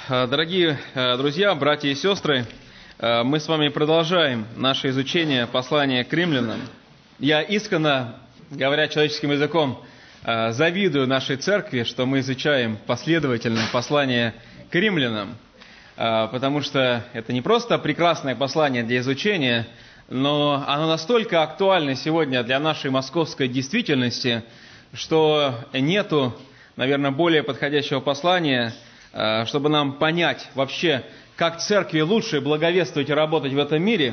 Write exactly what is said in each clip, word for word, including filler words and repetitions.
Дорогие друзья, братья и сестры, мы с вами продолжаем наше изучение послания к римлянам. Я искренне, говоря человеческим языком, завидую нашей церкви, что мы изучаем последовательно послание к римлянам, потому что это не просто прекрасное послание для изучения, но оно настолько актуально сегодня для нашей московской действительности, что нету, наверное, более подходящего послания, чтобы нам понять вообще, как церкви лучше благовествовать и работать в этом мире.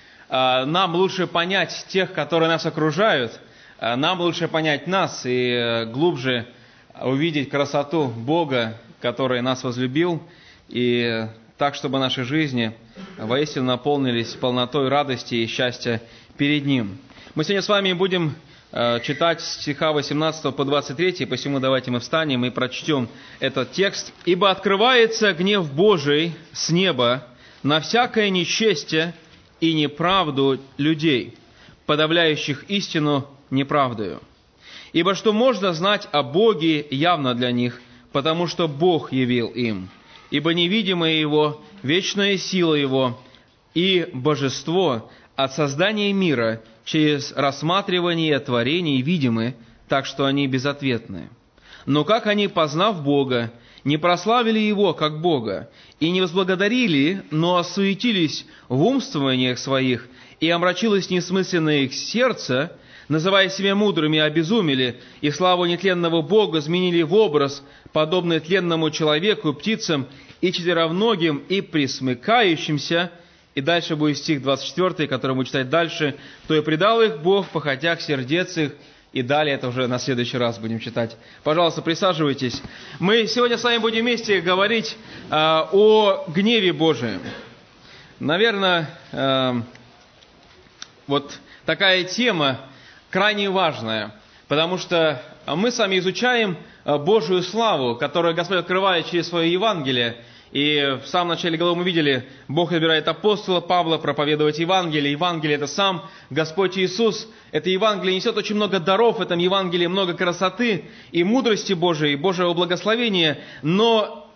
Нам лучше понять тех, которые нас окружают, нам лучше понять нас и глубже увидеть красоту Бога, который нас возлюбил, и так, чтобы наши жизни воистину наполнились полнотой радости и счастья перед Ним. Мы сегодня с вами будем читать с стиха восемнадцатого по двадцать третий, посему давайте мы встанем и прочтем этот текст. «Ибо открывается гнев Божий с неба на всякое нечестие и неправду людей, подавляющих истину неправдою. Ибо что можно знать о Боге явно для них, потому что Бог явил им. Ибо невидимое Его, вечная сила Его и божество от создания мира через рассматривание творений видимы, так что они безответны. Но как они, познав Бога, не прославили Его как Бога, и не возблагодарили, но осуетились в умствованиях своих, и омрачилось несмысленное их сердце, называя себя мудрыми, обезумели, и славу нетленного Бога изменили в образ, подобный тленному человеку, птицам, и четвероногим, и пресмыкающимся». И дальше будет стих двадцать четвёртый, который мы читать дальше. «То и предал их Бог по хотях сердец их». И далее это уже на следующий раз будем читать. Пожалуйста, присаживайтесь. Мы сегодня с вами будем вместе говорить э, о гневе Божием. Наверное, э, вот такая тема крайне важная, потому что мы с вами изучаем Божию славу, которую Господь открывает через свое Евангелие. И в самом начале главы мы видели, Бог выбирает апостола Павла проповедовать Евангелие. Евангелие – это сам Господь Иисус. Это Евангелие несет очень много даров, в этом Евангелии много красоты и мудрости Божией, Божьего благословения. Но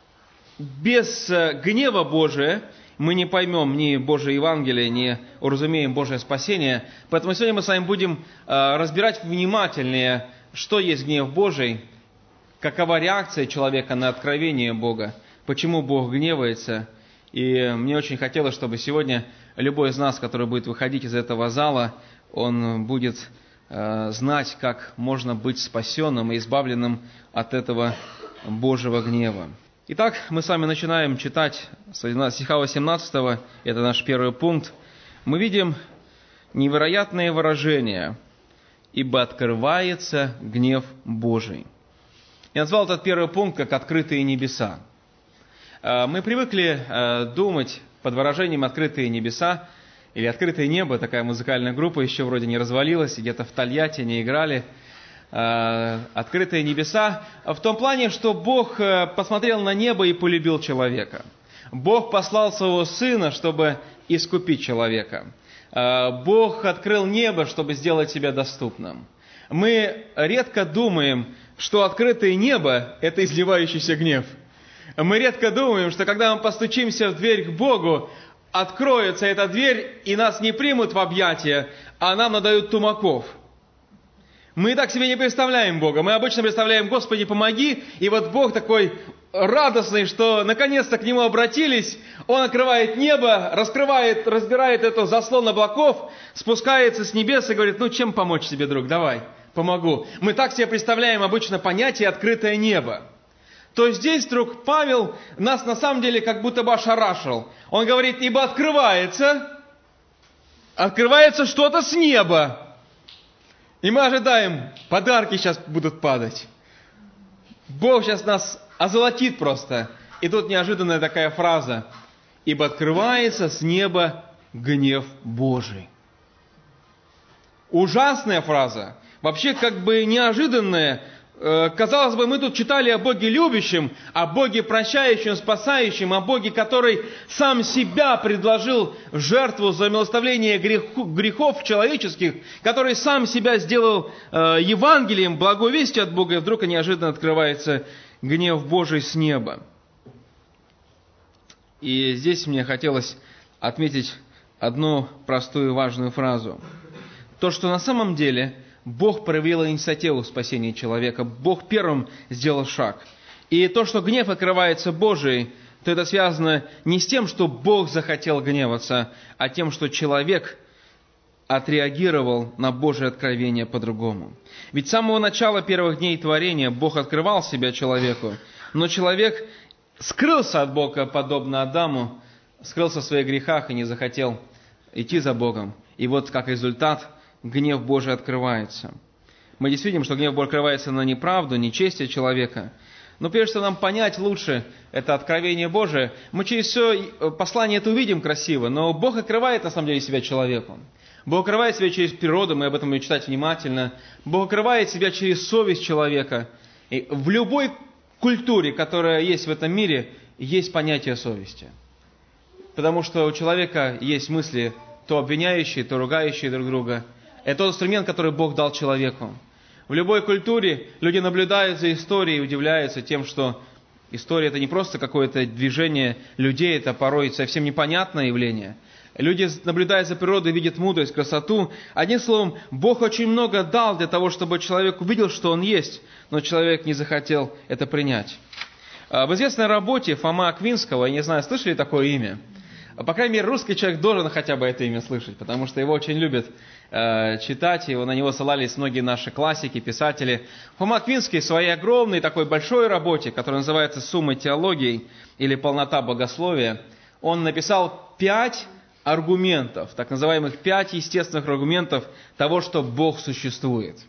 без гнева Божия мы не поймем ни Божие Евангелие, ни уразумеем Божие спасение. Поэтому сегодня мы с вами будем разбирать внимательнее, что есть гнев Божий, какова реакция человека на откровение Бога, почему Бог гневается. И мне очень хотелось, чтобы сегодня любой из нас, который будет выходить из этого зала, он будет э, знать, как можно быть спасенным и избавленным от этого Божьего гнева. Итак, мы с вами начинаем читать с стиха восемнадцатого, это наш первый пункт. Мы видим невероятное выражение: «Ибо открывается гнев Божий». Я назвал этот первый пункт как «открытые небеса». Мы привыкли думать под выражением «открытые небеса» или «открытое небо», такая музыкальная группа еще вроде не развалилась, где-то в Тольятти не играли. «Открытые небеса» в том плане, что Бог посмотрел на небо и полюбил человека. Бог послал своего Сына, чтобы искупить человека. Бог открыл небо, чтобы сделать себя доступным. Мы редко думаем, что открытое небо – это изливающийся гнев. Мы редко думаем, что когда мы постучимся в дверь к Богу, откроется эта дверь, и нас не примут в объятия, а нам надают тумаков. Мы так себе не представляем Бога. Мы обычно представляем: «Господи, помоги». И вот Бог такой радостный, что наконец-то к Нему обратились. Он открывает небо, раскрывает, разбирает эту заслон облаков, спускается с небес и говорит: «Ну, чем помочь тебе, друг? Давай, помогу». Мы так себе представляем обычно понятие «открытое небо». То здесь вдруг Павел нас на самом деле как будто бы ошарашил. Он говорит: «Ибо открывается, открывается что-то с неба». И мы ожидаем, подарки сейчас будут падать. Бог сейчас нас озолотит просто. И тут неожиданная такая фраза: «Ибо открывается с неба гнев Божий». Ужасная фраза. Вообще как бы неожиданная. Казалось бы, мы тут читали о Боге любящем, о Боге прощающем, спасающем, о Боге, который сам себя предложил в жертву за милостивление грехов человеческих, который сам себя сделал Евангелием, благой вестью от Бога, и вдруг неожиданно открывается гнев Божий с неба. И здесь мне хотелось отметить одну простую важную фразу. То, что на самом деле Бог проявил инициативу в спасении человека. Бог первым сделал шаг. И то, что гнев открывается Божий, то это связано не с тем, что Бог захотел гневаться, а тем, что человек отреагировал на Божие откровение по-другому. Ведь с самого начала первых дней творения Бог открывал себя человеку, но человек скрылся от Бога, подобно Адаму, скрылся в своих грехах и не захотел идти за Богом. И вот как результат гнев Божий открывается. Мы здесь видим, что гнев Божий открывается на неправду, нечестие человека. Но прежде всего нам понять лучше это откровение Божие, мы через все послание это увидим красиво, но Бог открывает на самом деле себя человеку. Бог открывает себя через природу, мы об этом будем читать внимательно. Бог открывает себя через совесть человека. И в любой культуре, которая есть в этом мире, есть понятие совести. Потому что у человека есть мысли, то обвиняющие, то ругающие друг друга. Это тот инструмент, который Бог дал человеку. В любой культуре люди наблюдают за историей и удивляются тем, что история – это не просто какое-то движение людей, это порой совсем непонятное явление. Люди, наблюдая за природой, видят мудрость, красоту. Одним словом, Бог очень много дал для того, чтобы человек увидел, что он есть, но человек не захотел это принять. В известной работе Фома Аквинского, я не знаю, слышали такое имя? По крайней мере, русский человек должен хотя бы это имя слышать, потому что его очень любят э, читать, и на него ссылались многие наши классики, писатели. Фома Аквинский в своей огромной такой большой работе, которая называется «Сумма теологии» или «Полнота богословия», он написал пять аргументов, так называемых пять естественных аргументов того, что Бог существует.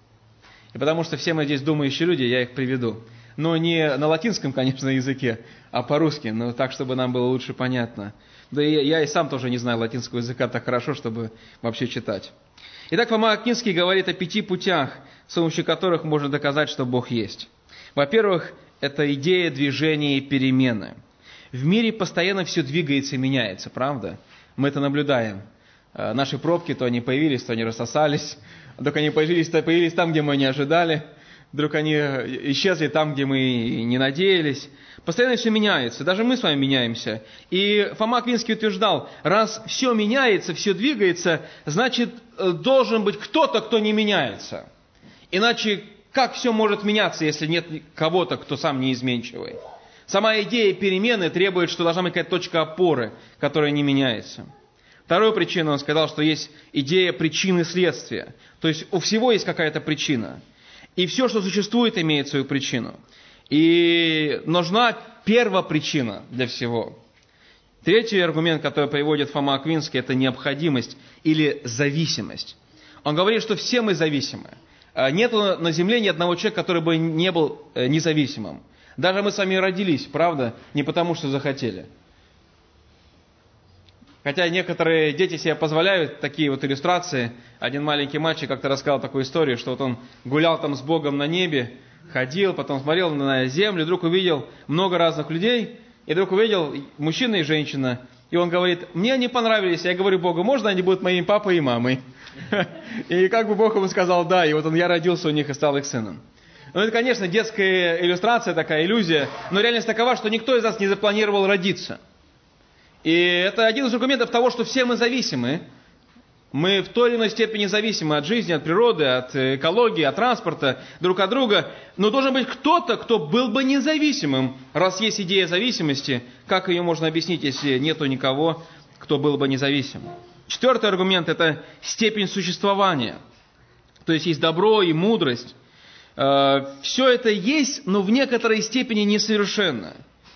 И потому что все мы здесь думающие люди, я их приведу. Но не на латинском, конечно, языке, а по-русски, но так, чтобы нам было лучше понятно. Да и я и сам тоже не знаю латинского языка так хорошо, чтобы вообще читать. Итак, Фома Аквинский говорит о пяти путях, с помощью которых можно доказать, что Бог есть. Во-первых, это идея движения и перемены. В мире постоянно все двигается и меняется, правда? Мы это наблюдаем. Наши пробки, то они появились, то они рассосались. Вдруг они появились, то появились там, где мы не ожидали. Вдруг они исчезли там, где мы не надеялись. Постоянно все меняется. Даже мы с вами меняемся. И Фома Аквинский утверждал, раз все меняется, все двигается, значит, должен быть кто-то, кто не меняется. Иначе как все может меняться, если нет кого-то, кто сам неизменчивый? Сама идея перемены требует, что должна быть какая-то точка опоры, которая не меняется. Вторую причину он сказал, что есть идея причины и следствия. То есть у всего есть какая-то причина. И все, что существует, имеет свою причину. И нужна первопричина для всего. Третий аргумент, который приводит Фома Аквинский, это необходимость или зависимость. Он говорит, что все мы зависимы. Нет на земле ни одного человека, который бы не был независимым. Даже мы сами родились, правда, не потому, что захотели. Хотя некоторые дети себе позволяют такие вот иллюстрации. Один маленький мальчик как-то рассказал такую историю, что вот он гулял там с Богом на небе, ходил, потом смотрел на землю, вдруг увидел много разных людей, и вдруг увидел мужчина и женщина. И он говорит, мне они понравились. Я говорю Богу, можно они будут моим папой и мамой? И как бы Бог ему сказал, да, и вот он, я родился у них и стал их сыном. Ну, это, конечно, детская иллюстрация, такая иллюзия, но реальность такова, что никто из нас не запланировал родиться. И это один из аргументов того, что все мы зависимы. Мы в той или иной степени зависимы от жизни, от природы, от экологии, от транспорта, друг от друга. Но должен быть кто-то, кто был бы независимым. Раз есть идея зависимости, как ее можно объяснить, если нету никого, кто был бы независим? Четвертый аргумент – это степень существования. То есть есть добро и мудрость. Все это есть, но в некоторой степени несовершенно.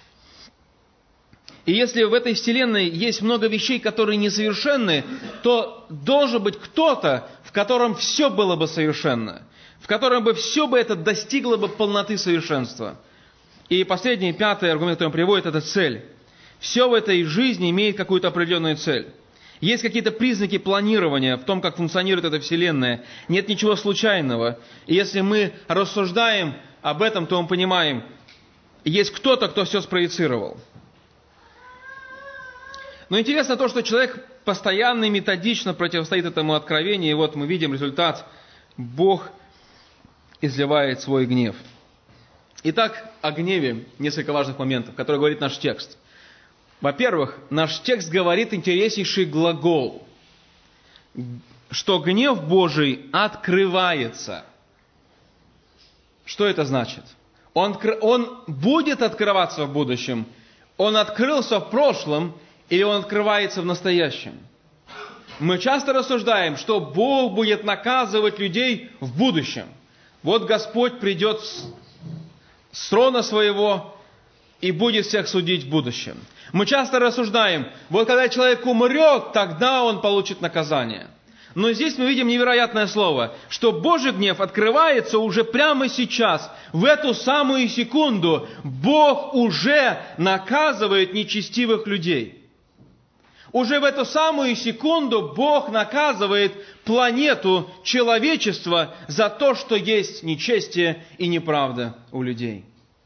И если в этой вселенной есть много вещей, которые несовершенны, то должен быть кто-то, в котором все было бы совершенно, в котором бы все бы это достигло бы полноты совершенства. И последний, пятый аргумент, который он приводит, это цель. Все в этой жизни имеет какую-то определенную цель. Есть какие-то признаки планирования в том, как функционирует эта вселенная. Нет ничего случайного. И если мы рассуждаем об этом, то мы понимаем, есть кто-то, кто все спроецировал. Но интересно то, что человек постоянно и методично противостоит этому откровению, и вот мы видим результат. Бог изливает свой гнев. Итак, о гневе несколько важных моментов, которые говорит наш текст. Во-первых, наш текст говорит интереснейший глагол, что гнев Божий открывается. Что это значит? Он, он будет открываться в будущем, он открылся в прошлом, или он открывается в настоящем? Мы часто рассуждаем, что Бог будет наказывать людей в будущем. Вот Господь придет с трона своего и будет всех судить в будущем. Мы часто рассуждаем, вот когда человек умрет, тогда он получит наказание. Но здесь мы видим невероятное слово, что Божий гнев открывается уже прямо сейчас, в эту самую секунду. Бог уже наказывает нечестивых людей. Уже в эту самую секунду Бог наказывает планету, человечество за то, что есть нечестие и неправда у людей.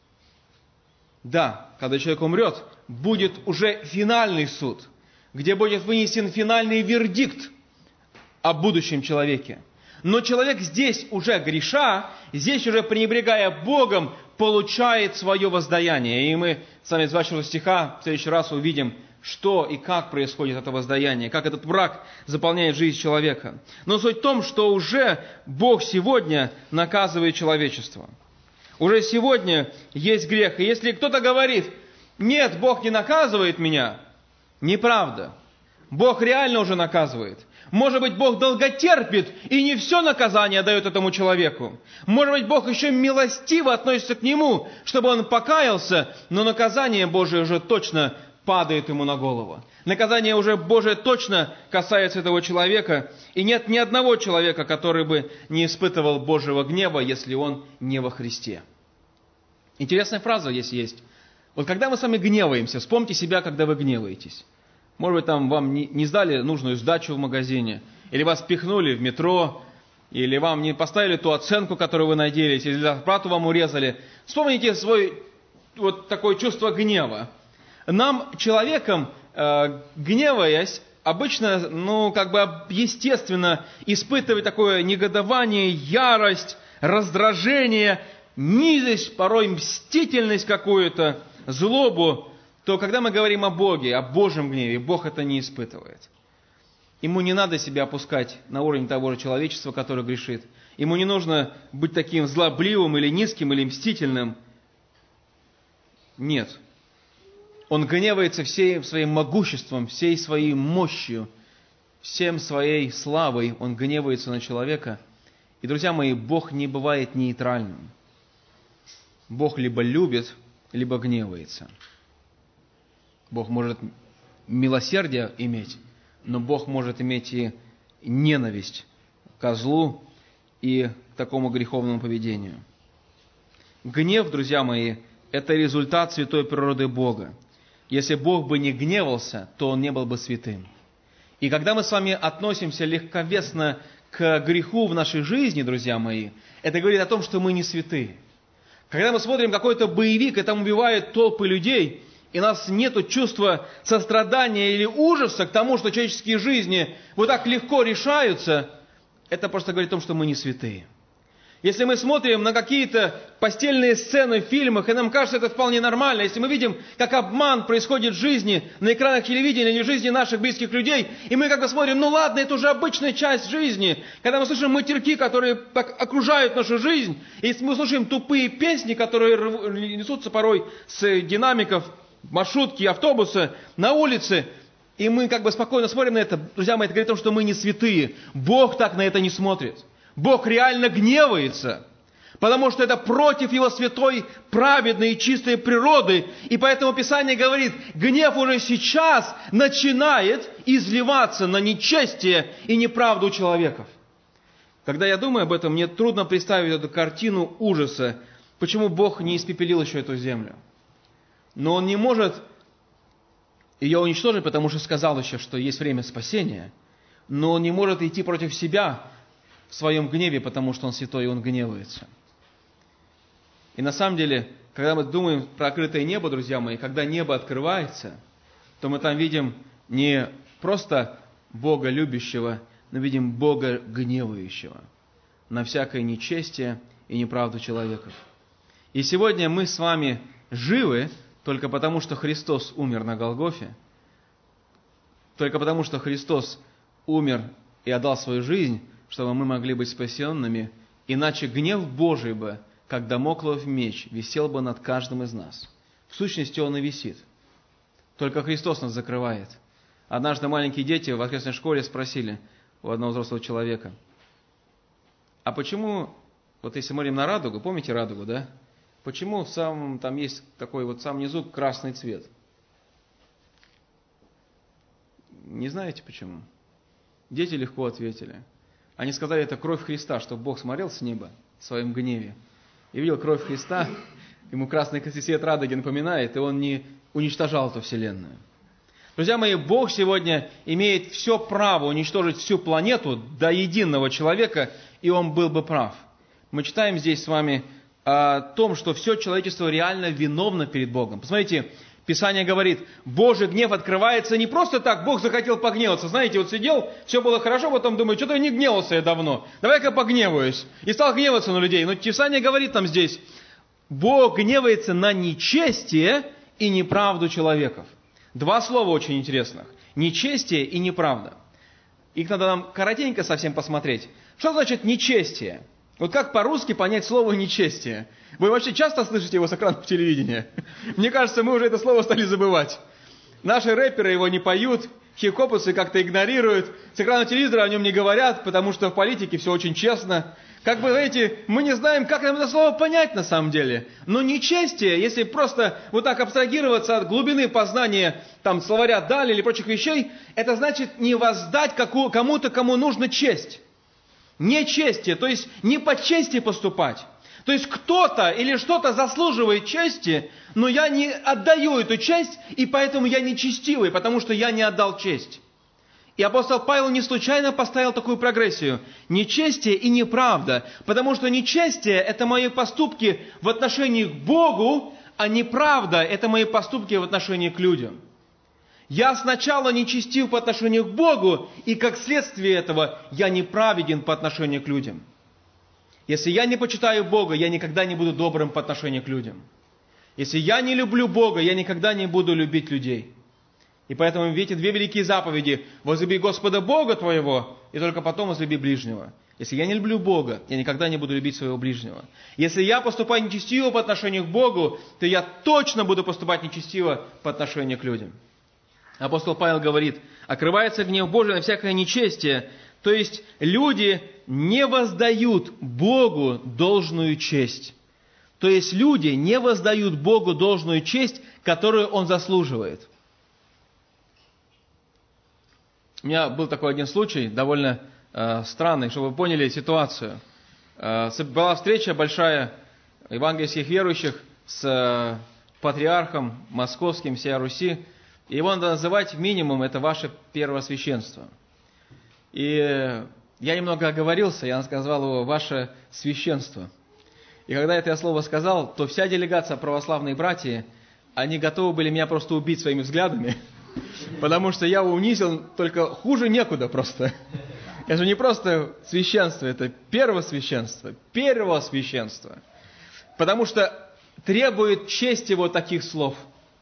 Да, когда человек умрет, будет уже финальный суд, где будет вынесен финальный вердикт о будущем человеке. Но человек здесь уже греша, здесь уже пренебрегая Богом, получает свое воздаяние. И мы с вами с двадцать шестого стиха в следующий раз увидим, что и как происходит это воздаяние, как этот враг заполняет жизнь человека. Но суть в том, что уже Бог сегодня наказывает человечество. Уже сегодня есть грех. И если кто-то говорит, нет, Бог не наказывает меня, неправда. Бог реально уже наказывает. Может быть, Бог долготерпит и не все наказание дает этому человеку. Может быть, Бог еще милостиво относится к нему, чтобы он покаялся, но наказание Божие уже точно падает ему на голову. Наказание уже Божие точно касается этого человека, и нет ни одного человека, который бы не испытывал Божьего гнева, если он не во Христе. Интересная фраза здесь есть. Вот когда мы с вами гневаемся, вспомните себя, когда вы гневаетесь. Может быть, там вам не, не сдали нужную сдачу в магазине, или вас пихнули в метро, или вам не поставили ту оценку, которую вы надеялись, или зарплату вам урезали. Вспомните свой вот такое чувство гнева. Нам, человеком, э, гневаясь, обычно, ну, как бы естественно испытывать такое негодование, ярость, раздражение, низость, порой мстительность какую-то, злобу, то когда мы говорим о Боге, о Божьем гневе, Бог это не испытывает. Ему не надо себя опускать на уровень того же человечества, которое грешит. Ему не нужно быть таким злобливым или низким, или мстительным. Нет. Он гневается всем своим могуществом, всей своей мощью, всем своей славой. Он гневается на человека. И, друзья мои, Бог не бывает нейтральным. Бог либо любит, либо гневается. Бог может милосердие иметь, но Бог может иметь и ненависть к злу и к такому греховному поведению. Гнев, друзья мои, это результат святой природы Бога. Если Бог бы не гневался, то Он не был бы святым. И когда мы с вами относимся легковесно к греху в нашей жизни, друзья мои, это говорит о том, что мы не святые. Когда мы смотрим какой-то боевик, и там убивают толпы людей, и у нас нет чувства сострадания или ужаса к тому, что человеческие жизни вот так легко решаются, это просто говорит о том, что мы не святые. Если мы смотрим на какие-то постельные сцены в фильмах, и нам кажется это вполне нормально, если мы видим, как обман происходит в жизни, на экранах телевидения или в жизни наших близких людей, и мы как бы смотрим, ну ладно, это уже обычная часть жизни, когда мы слышим матерки, которые так окружают нашу жизнь, и мы слушаем тупые песни, которые несутся порой с динамиков, маршрутки, автобуса, на улице, и мы как бы спокойно смотрим на это, друзья мои, это говорит о том, что мы не святые. Бог так на это не смотрит. Бог реально гневается, потому что это против Его святой, праведной и чистой природы. И поэтому Писание говорит, гнев уже сейчас начинает изливаться на нечестие и неправду человеков. Когда я думаю об этом, мне трудно представить эту картину ужаса, почему Бог не испепелил еще эту землю. Но Он не может ее уничтожить, потому что сказал еще, что есть время спасения, но Он не может идти против себя в своем гневе, потому что Он святой, и Он гневается. И на самом деле, когда мы думаем про открытое небо, друзья мои, когда небо открывается, то мы там видим не просто Бога любящего, но видим Бога гневающего на всякое нечестие и неправду человеков. И сегодня мы с вами живы только потому, что Христос умер на Голгофе, только потому, что Христос умер и отдал свою жизнь, чтобы мы могли быть спасенными, иначе гнев Божий бы, как дамоклов меч, висел бы над каждым из нас. В сущности, он и висит. Только Христос нас закрывает. Однажды маленькие дети в воскресной школе спросили у одного взрослого человека: а почему, вот если смотрим на радугу, помните радугу, да? Почему в самом, там есть такой вот в самом низу красный цвет? Не знаете почему? Дети легко ответили. Они сказали, это кровь Христа, чтобы Бог смотрел с неба в своем гневе и видел кровь Христа, ему красный цвет радуги напоминает, и он не уничтожал эту вселенную. Друзья мои, Бог сегодня имеет все право уничтожить всю планету до единого человека, и он был бы прав. Мы читаем здесь с вами о том, что все человечество реально виновно перед Богом. Посмотрите, Писание говорит, Божий гнев открывается не просто так, Бог захотел погневаться. Знаете, вот сидел, все было хорошо, потом думаю, что-то не гневался я давно, давай-ка погневаюсь. И стал гневаться на людей. Но Писание говорит нам здесь, Бог гневается на нечестие и неправду человеков. Два слова очень интересных. Нечестие и неправда. Их надо нам коротенько совсем посмотреть. Что значит нечестие? Вот как по-русски понять слово «нечестие»? Вы вообще часто слышите его с экранов телевидения? Мне кажется, мы уже это слово стали забывать. Наши рэперы его не поют, хип-хопусы как-то игнорируют, с экрана телевизора о нем не говорят, потому что в политике все очень честно. Как бы, знаете, мы не знаем, как нам это слово понять на самом деле. Но нечестие, если просто вот так абстрагироваться от глубины познания там, словаря Дали или прочих вещей, это значит не воздать кому-то, кому нужно честь. Нечестие, то есть не по чести поступать. То есть кто-то или что-то заслуживает чести, но я не отдаю эту честь, и поэтому я нечестивый, потому что я не отдал честь. И апостол Павел не случайно поставил такую прогрессию. Нечестие и неправда. Потому что нечестие – это мои поступки в отношении к Богу, а неправда – это мои поступки в отношении к людям. Я сначала нечестив по отношению к Богу, и как следствие этого я неправеден по отношению к людям. Если я не почитаю Бога, я никогда не буду добрым по отношению к людям. Если я не люблю Бога, я никогда не буду любить людей. И поэтому, видите, две великие заповеди. Возлюби Господа Бога твоего, и только потом возлюби ближнего. Если я не люблю Бога, я никогда не буду любить своего ближнего. Если я поступаю нечестиво по отношению к Богу, то я точно буду поступать нечестиво по отношению к людям. Апостол Павел говорит, окрывается гнев Божий на всякое нечестие, то есть люди не воздают Богу должную честь. То есть люди не воздают Богу должную честь, которую Он заслуживает. У меня был такой один случай, довольно э, странный, чтобы вы поняли ситуацию. Э, была встреча большая евангельских верующих с э, патриархом московским всей Руси. И его надо называть минимум, это ваше первосвященство. И я немного оговорился, я назвал его ваше священство. И когда это я слово сказал, то вся делегация православной братьи, они готовы были меня просто убить своими взглядами, потому что я унизил, только хуже некуда просто. Это же не просто священство, это первосвященство, первосвященство. Потому что требует чести вот таких слов.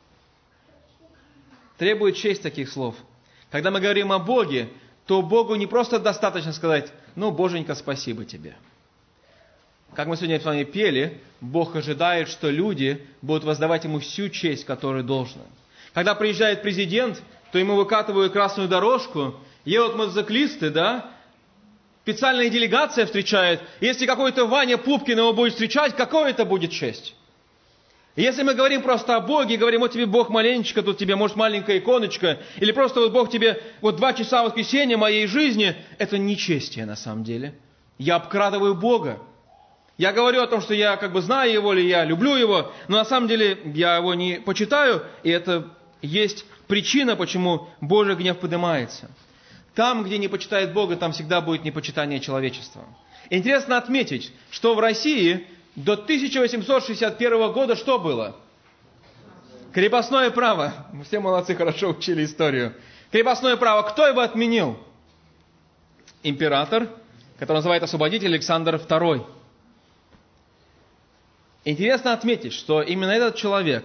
Требует честь таких слов. Когда мы говорим о Боге, то Богу не просто достаточно сказать, ну, Боженька, спасибо тебе. Как мы сегодня с вами пели, Бог ожидает, что люди будут воздавать Ему всю честь, которую должно. Когда приезжает президент, то ему выкатывают красную дорожку, едут мотоциклисты, да, специальная делегация встречает. Если какой-то Ваня Пупкин его будет встречать, какая это будет честь? Если мы говорим просто о Боге, говорим, вот тебе Бог маленечко, тут тебе, может, маленькая иконочка, или просто вот Бог тебе, вот два часа воскресенья моей жизни, это нечестие на самом деле. Я обкрадываю Бога. Я говорю о том, что я как бы знаю Его, или я люблю Его, но на самом деле я Его не почитаю, и это есть причина, почему Божий гнев поднимается. Там, где не почитает Бога, там всегда будет непочитание человечества. Интересно отметить, что в России до тысяча восемьсот шестьдесят первого года что было? Крепостное право. Мы все молодцы, хорошо учили историю. Крепостное право. Кто его отменил? Император, который называют освободитель Александр второй. Интересно отметить, что именно этот человек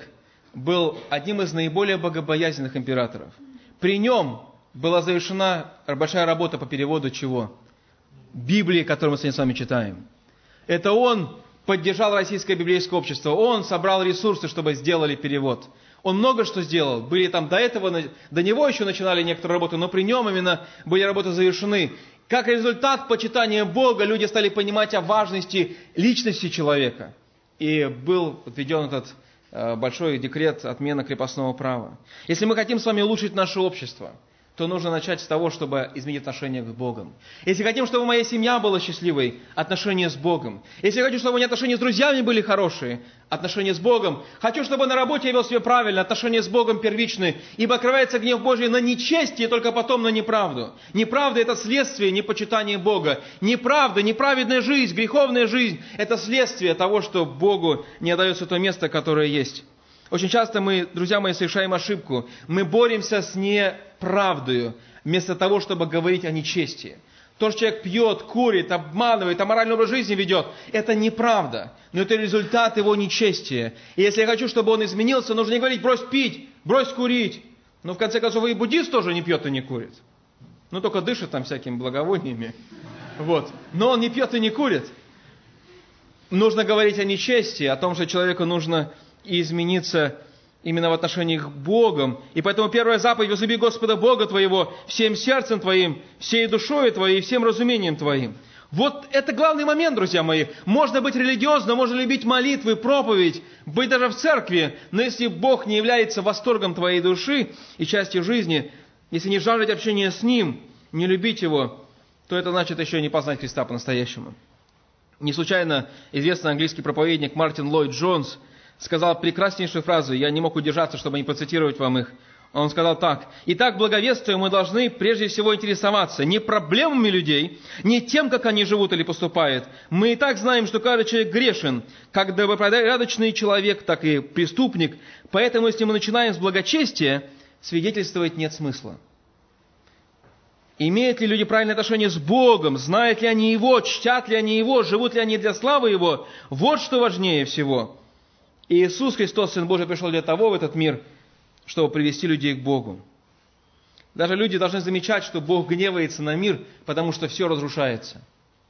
был одним из наиболее богобоязненных императоров. При нем была завершена большая работа по переводу чего? Библии, которую мы сегодня с вами читаем. Это он поддержал российское библейское общество, он собрал ресурсы, чтобы сделали перевод. Он много что сделал. Были там до этого, до него еще начинали некоторые работы, но при нем именно были работы завершены. Как результат почитания Бога, люди стали понимать о важности личности человека. И был введен этот э, большой декрет отмены крепостного права. Если мы хотим с вами улучшить наше общество, то нужно начать с того, чтобы изменить отношение к Богу. Если хотим, чтобы моя семья была счастливой, отношения с Богом. Если я хочу, чтобы у меня отношения с друзьями были хорошие, отношения с Богом. Хочу, чтобы на работе я вел себя правильно, отношения с Богом первичны. Ибо открывается гнев Божий на нечестие, и только потом на неправду. Неправда – это следствие непочитания Бога. Неправда, неправедная жизнь, греховная жизнь – это следствие того, что Богу не отдается то место, которое есть. Очень часто мы, друзья мои, совершаем ошибку. Мы боремся с неправдою, вместо того, чтобы говорить о нечестии. То, что человек пьет, курит, обманывает, аморальный образ жизни ведет, это неправда. Но это результат его нечестия. И если я хочу, чтобы он изменился, нужно не говорить: брось пить, брось курить. Но в конце концов и буддист тоже не пьет и не курит. Ну, только дышит там всякими благовониями. Вот. Но он не пьет и не курит. Нужно говорить о нечестии, о том, что человеку нужно и измениться именно в отношениях к Богом. И поэтому первая заповедь: возлюби Господа Бога твоего всем сердцем твоим, всей душой твоей и всем разумением твоим. Вот это главный момент, друзья мои. Можно быть религиозным, можно любить молитвы, проповедь, быть даже в церкви, но если Бог не является восторгом твоей души и частью жизни, если не жаждать общения с Ним, не любить Его, то это значит еще не познать Христа по-настоящему. Не случайно известный английский проповедник Мартин Ллойд Джонс сказал прекраснейшую фразу, я не мог удержаться, чтобы не процитировать вам их. Он сказал так: «Итак, благовествуя, мы должны прежде всего интересоваться не проблемами людей, не тем, как они живут или поступают. Мы и так знаем, что каждый человек грешен, как добропорядочный человек, так и преступник. Поэтому, если мы начинаем с благочестия, свидетельствовать нет смысла». Имеют ли люди правильное отношение с Богом? Знают ли они Его? Чтят ли они Его? Живут ли они для славы Его? Вот что важнее всего. И Иисус Христос, Сын Божий, пришел для того в этот мир, чтобы привести людей к Богу. Даже люди должны замечать, что Бог гневается на мир, потому что все разрушается.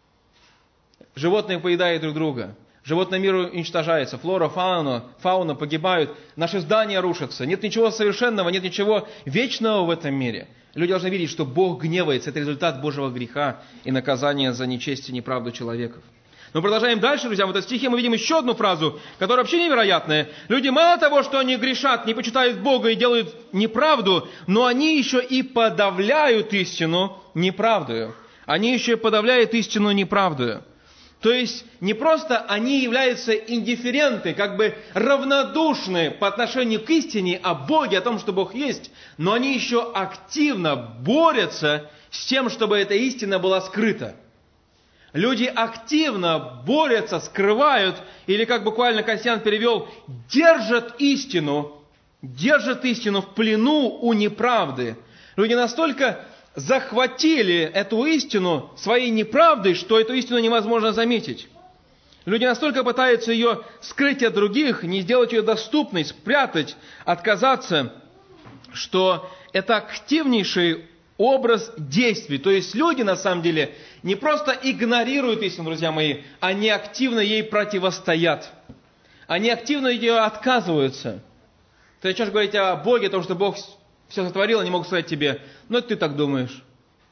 Животные поедают друг друга. Животный мир уничтожается. Флора, фауна, фауна погибают. Наши здания рушатся. Нет ничего совершенного, нет ничего вечного в этом мире. Люди должны видеть, что Бог гневается. Это результат Божьего греха и наказания за нечестие и неправду человеков. Но продолжаем дальше, друзья. В этом стихе мы видим еще одну фразу, которая вообще невероятная. Люди мало того, что они грешат, не почитают Бога и делают неправду, но они еще и подавляют истину неправдою. Они еще и подавляют истину неправдою. То есть не просто они являются индифферентны, как бы равнодушны по отношению к истине о Боге, о том, что Бог есть, но они еще активно борются с тем, чтобы эта истина была скрыта. Люди активно борются, скрывают, или, как буквально Костян перевел, держат истину, держат истину в плену у неправды. Люди настолько захватили эту истину своей неправдой, что эту истину невозможно заметить. Люди настолько пытаются ее скрыть от других, не сделать ее доступной, спрятать, отказаться, что это активнейший образ действий. То есть люди, на самом деле, не просто игнорируют истину, друзья мои, они активно ей противостоят. Они активно ее отказываются. Ты начнешь говорить о Боге, о том, что Бог все сотворил, они могут сказать тебе: ну, это ты так думаешь.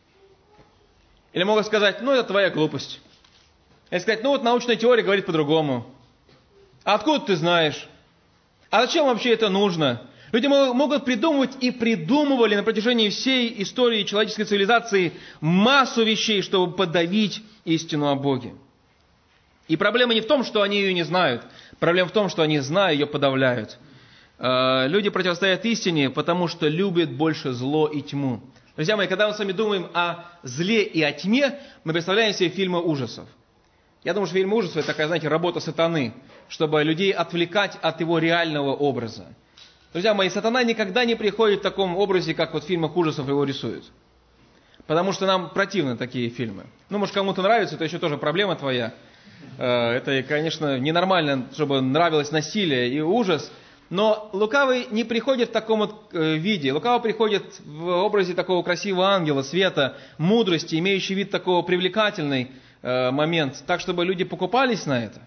Или могут сказать: ну, это твоя глупость. Или сказать: ну, вот научная теория говорит по-другому. А откуда ты знаешь? А зачем вообще это нужно? Люди могут придумывать и придумывали на протяжении всей истории человеческой цивилизации массу вещей, чтобы подавить истину о Боге. И проблема не в том, что они ее не знают. Проблема в том, что они, зная, ее подавляют. Люди противостоят истине, потому что любят больше зло и тьму. Друзья мои, когда мы с вами думаем о зле и о тьме, мы представляем себе фильмы ужасов. Я думаю, что фильмы ужасов – это такая, знаете, работа сатаны, чтобы людей отвлекать от его реального образа. Друзья мои, сатана никогда не приходит в таком образе, как вот в фильмах ужасов его рисуют. Потому что нам противны такие фильмы. Ну, может, кому-то нравится, это еще тоже проблема твоя. Это, конечно, ненормально, чтобы нравилось насилие и ужас. Но лукавый не приходит в таком вот виде. Лукавый приходит в образе такого красивого ангела, света, мудрости, имеющий вид такого привлекательный э, момент, так, чтобы люди покупались на это.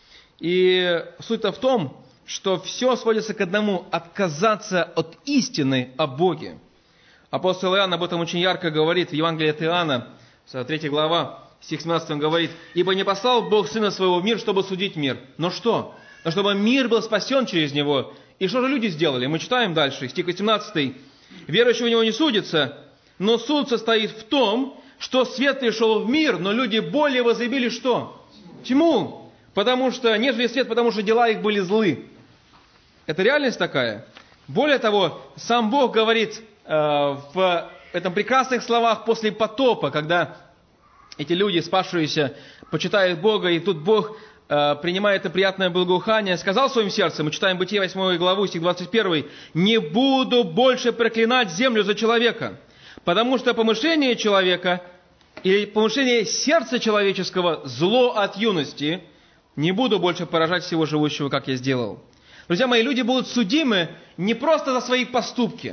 И суть-то в том, что все сводится к одному – отказаться от истины о Боге. Апостол Иоанн об этом очень ярко говорит в Евангелии от Иоанна, третья глава, стих семнадцатый, он говорит: «Ибо не послал Бог Сына Своего в мир, чтобы судить мир». Но что? Но чтобы мир был спасен через Него. И что же люди сделали? Мы читаем дальше, стих восемнадцатый. «Верующий в Него не судится, но суд состоит в том, что свет пришел в мир, но люди более возлюбили что? Тьму. Потому что, нежели свет, потому что дела их были злы». Это реальность такая. Более того, сам Бог говорит э, в этом прекрасных словах после потопа, когда эти люди, спасшиеся, почитают Бога, и тут Бог э, принимает это приятное благоухание, сказал в своем сердце, мы читаем Бытие восьмую главу, стих двадцать первый, «Не буду больше проклинать землю за человека, потому что помышление человека или помышление сердца человеческого зло от юности, не буду больше поражать всего живущего, как я сделал». Друзья мои, люди будут судимы не просто за свои поступки.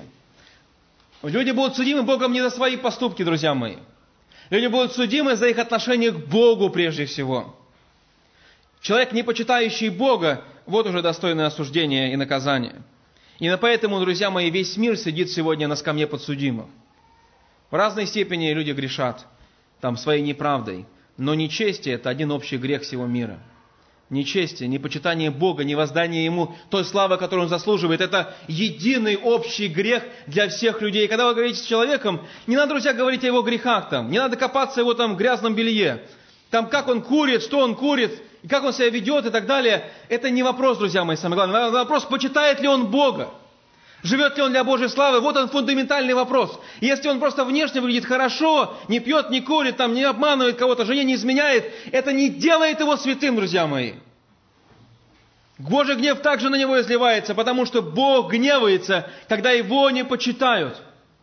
Люди будут судимы Богом не за свои поступки, друзья мои. Люди будут судимы за их отношение к Богу прежде всего. Человек, не почитающий Бога, вот уже достойное осуждение и наказание. И поэтому, друзья мои, весь мир сидит сегодня на скамье подсудимых. В разной степени люди грешат, там, своей неправдой. Но нечестие – это один общий грех всего мира. Нечестие, непочитание Бога, невоздание Ему той славы, которую Он заслуживает, это единый общий грех для всех людей. И когда вы говорите с человеком, не надо, друзья, говорить о его грехах там, не надо копаться в его там грязном белье, там как он курит, что он курит, и как он себя ведет и так далее. Это не вопрос, друзья мои, самое главное. Вопрос, почитает ли он Бога, живет ли он для Божьей славы. Вот он фундаментальный вопрос. Если он просто внешне выглядит хорошо, не пьет, не курит, там, не обманывает кого-то, жене не изменяет, это не делает его святым, друзья мои. Божий гнев также на него изливается, потому что Бог гневается, когда его не почитают.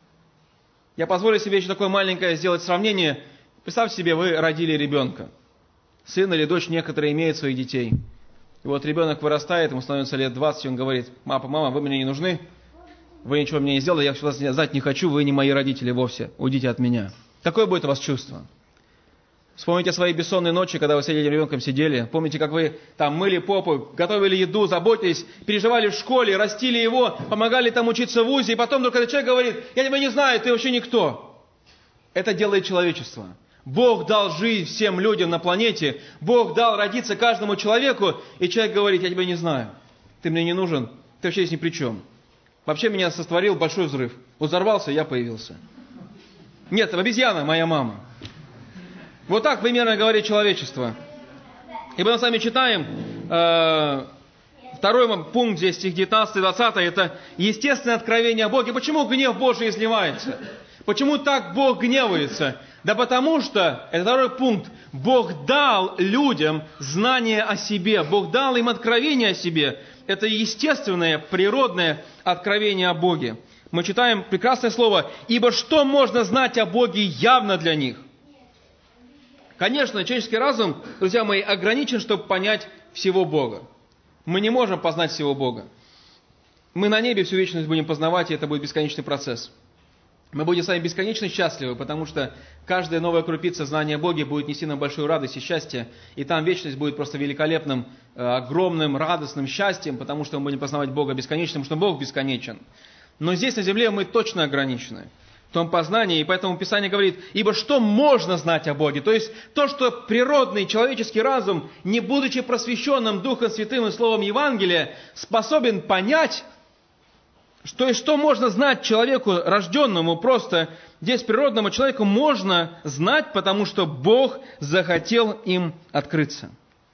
Я позволю себе еще такое маленькое сделать сравнение. Представьте себе, вы родили ребенка. Сын или дочь некоторые имеют своих детей. И вот ребенок вырастает, ему становится лет двадцать, и он говорит: «Папа, мама, вы мне не нужны, вы ничего мне не сделали, я вас знать не хочу, вы не мои родители вовсе, уйдите от меня». Какое будет у вас чувство? Вспомните свои бессонные ночи, когда вы с этим ребенком сидели. Помните, как вы там мыли попу, готовили еду, заботились, переживали в школе, растили его, помогали там учиться в вузе, и потом только этот человек говорит: «Я тебя не знаю, ты вообще никто». Это делает человечество. Бог дал жизнь всем людям на планете, Бог дал родиться каждому человеку, и человек говорит: «Я тебя не знаю, ты мне не нужен, ты вообще здесь ни при чем. Вообще меня сотворил большой взрыв. Вот взорвался, я появился». Нет, обезьяна моя мама. Вот так примерно говорит человечество. И мы с вами читаем э, второй пункт, здесь стих девятнадцатый двадцатый, это естественное откровение о Боге. Почему гнев Божий изливается? Почему так Бог гневается? Да потому что, это второй пункт, Бог дал людям знание о себе, Бог дал им откровение о себе. Это естественное, природное откровение о Боге. Мы читаем прекрасное слово: «Ибо что можно знать о Боге явно для них?» Конечно, человеческий разум, друзья мои, ограничен, чтобы понять всего Бога. Мы не можем познать всего Бога. Мы на небе всю вечность будем познавать, и это будет бесконечный процесс. Мы будем с вами бесконечно счастливы, потому что каждая новая крупица знания о Боге будет нести нам большую радость и счастье, и там вечность будет просто великолепным, огромным, радостным счастьем, потому что мы будем познавать Бога бесконечным, потому что Бог бесконечен. Но здесь, на земле, мы точно ограничены в том познании, и поэтому Писание говорит: «Ибо что можно знать о Боге?» То есть то, что природный человеческий разум, не будучи просвещенным Духом Святым и Словом Евангелия, способен понять. То есть что можно знать человеку рожденному, просто здесь природному человеку можно знать, потому что Бог захотел им открыться.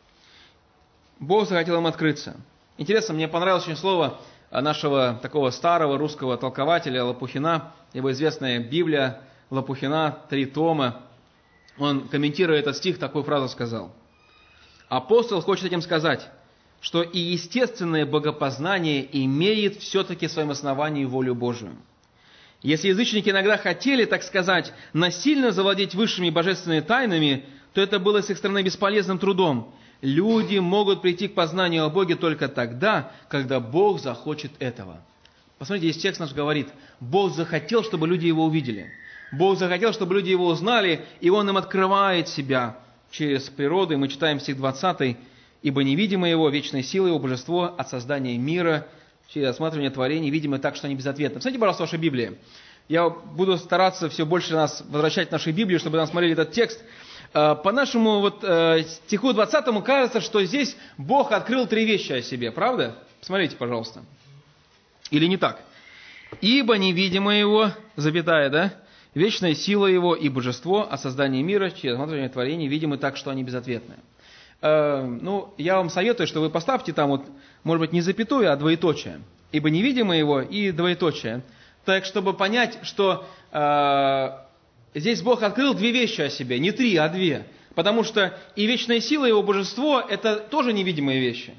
Бог захотел им открыться. Интересно, мне понравилось очень слово нашего такого старого русского толкователя Лопухина, его известная Библия Лопухина, три тома. Он, комментируя этот стих, такую фразу сказал: «Апостол хочет этим сказать, что и естественное богопознание имеет все-таки в своем основании волю Божию. Если язычники иногда хотели, так сказать, насильно завладеть высшими божественными тайнами, то это было с их стороны бесполезным трудом. Люди могут прийти к познанию о Боге только тогда, когда Бог захочет этого. Посмотрите, здесь текст наш говорит, Бог захотел, чтобы люди Его увидели. Бог захотел, чтобы люди Его узнали, и Он им открывает себя через природу. И мы читаем стих двадцатый. «Ибо невидимо Его, вечной силой Его божество от создания мира, через осматривание творений, видимо так, что они безответны». Посмотрите, пожалуйста, ваши Библии. Я буду стараться все больше нас возвращать в наши Библии, чтобы нас смотрели этот текст. По нашему вот стиху двадцатому кажется, что здесь Бог открыл три вещи о себе. Правда? Посмотрите, пожалуйста. Или не так? «Ибо невидимо Его, запятая, да, вечная сила Его и божество от создания мира, через осматривание творений, видимы так, что они безответны». Э, ну, я вам советую, что вы поставьте там, вот, может быть, не запятую, а двоеточие. «Ибо невидимо Его» и двоеточие. Так, чтобы понять, что э, здесь Бог открыл две вещи о себе, не три, а две. Потому что и вечная сила, и Его божество – это тоже невидимые вещи.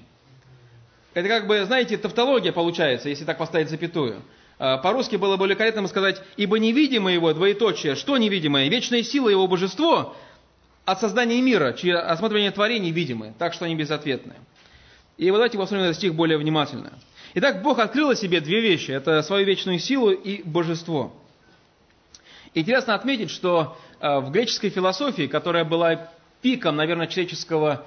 Это как бы, знаете, тавтология получается, если так поставить запятую. По-русски было более корректно сказать, ибо невидимое Его, двоеточие, что невидимое? Вечная сила Его божество от создания мира, через осматривание творений видимы, так что они безответны. И вот давайте посмотрим этот стих более внимательно. Итак, Бог открыл о себе две вещи, это свою вечную силу и божество. Интересно отметить, что в греческой философии, которая была пиком, наверное, человеческого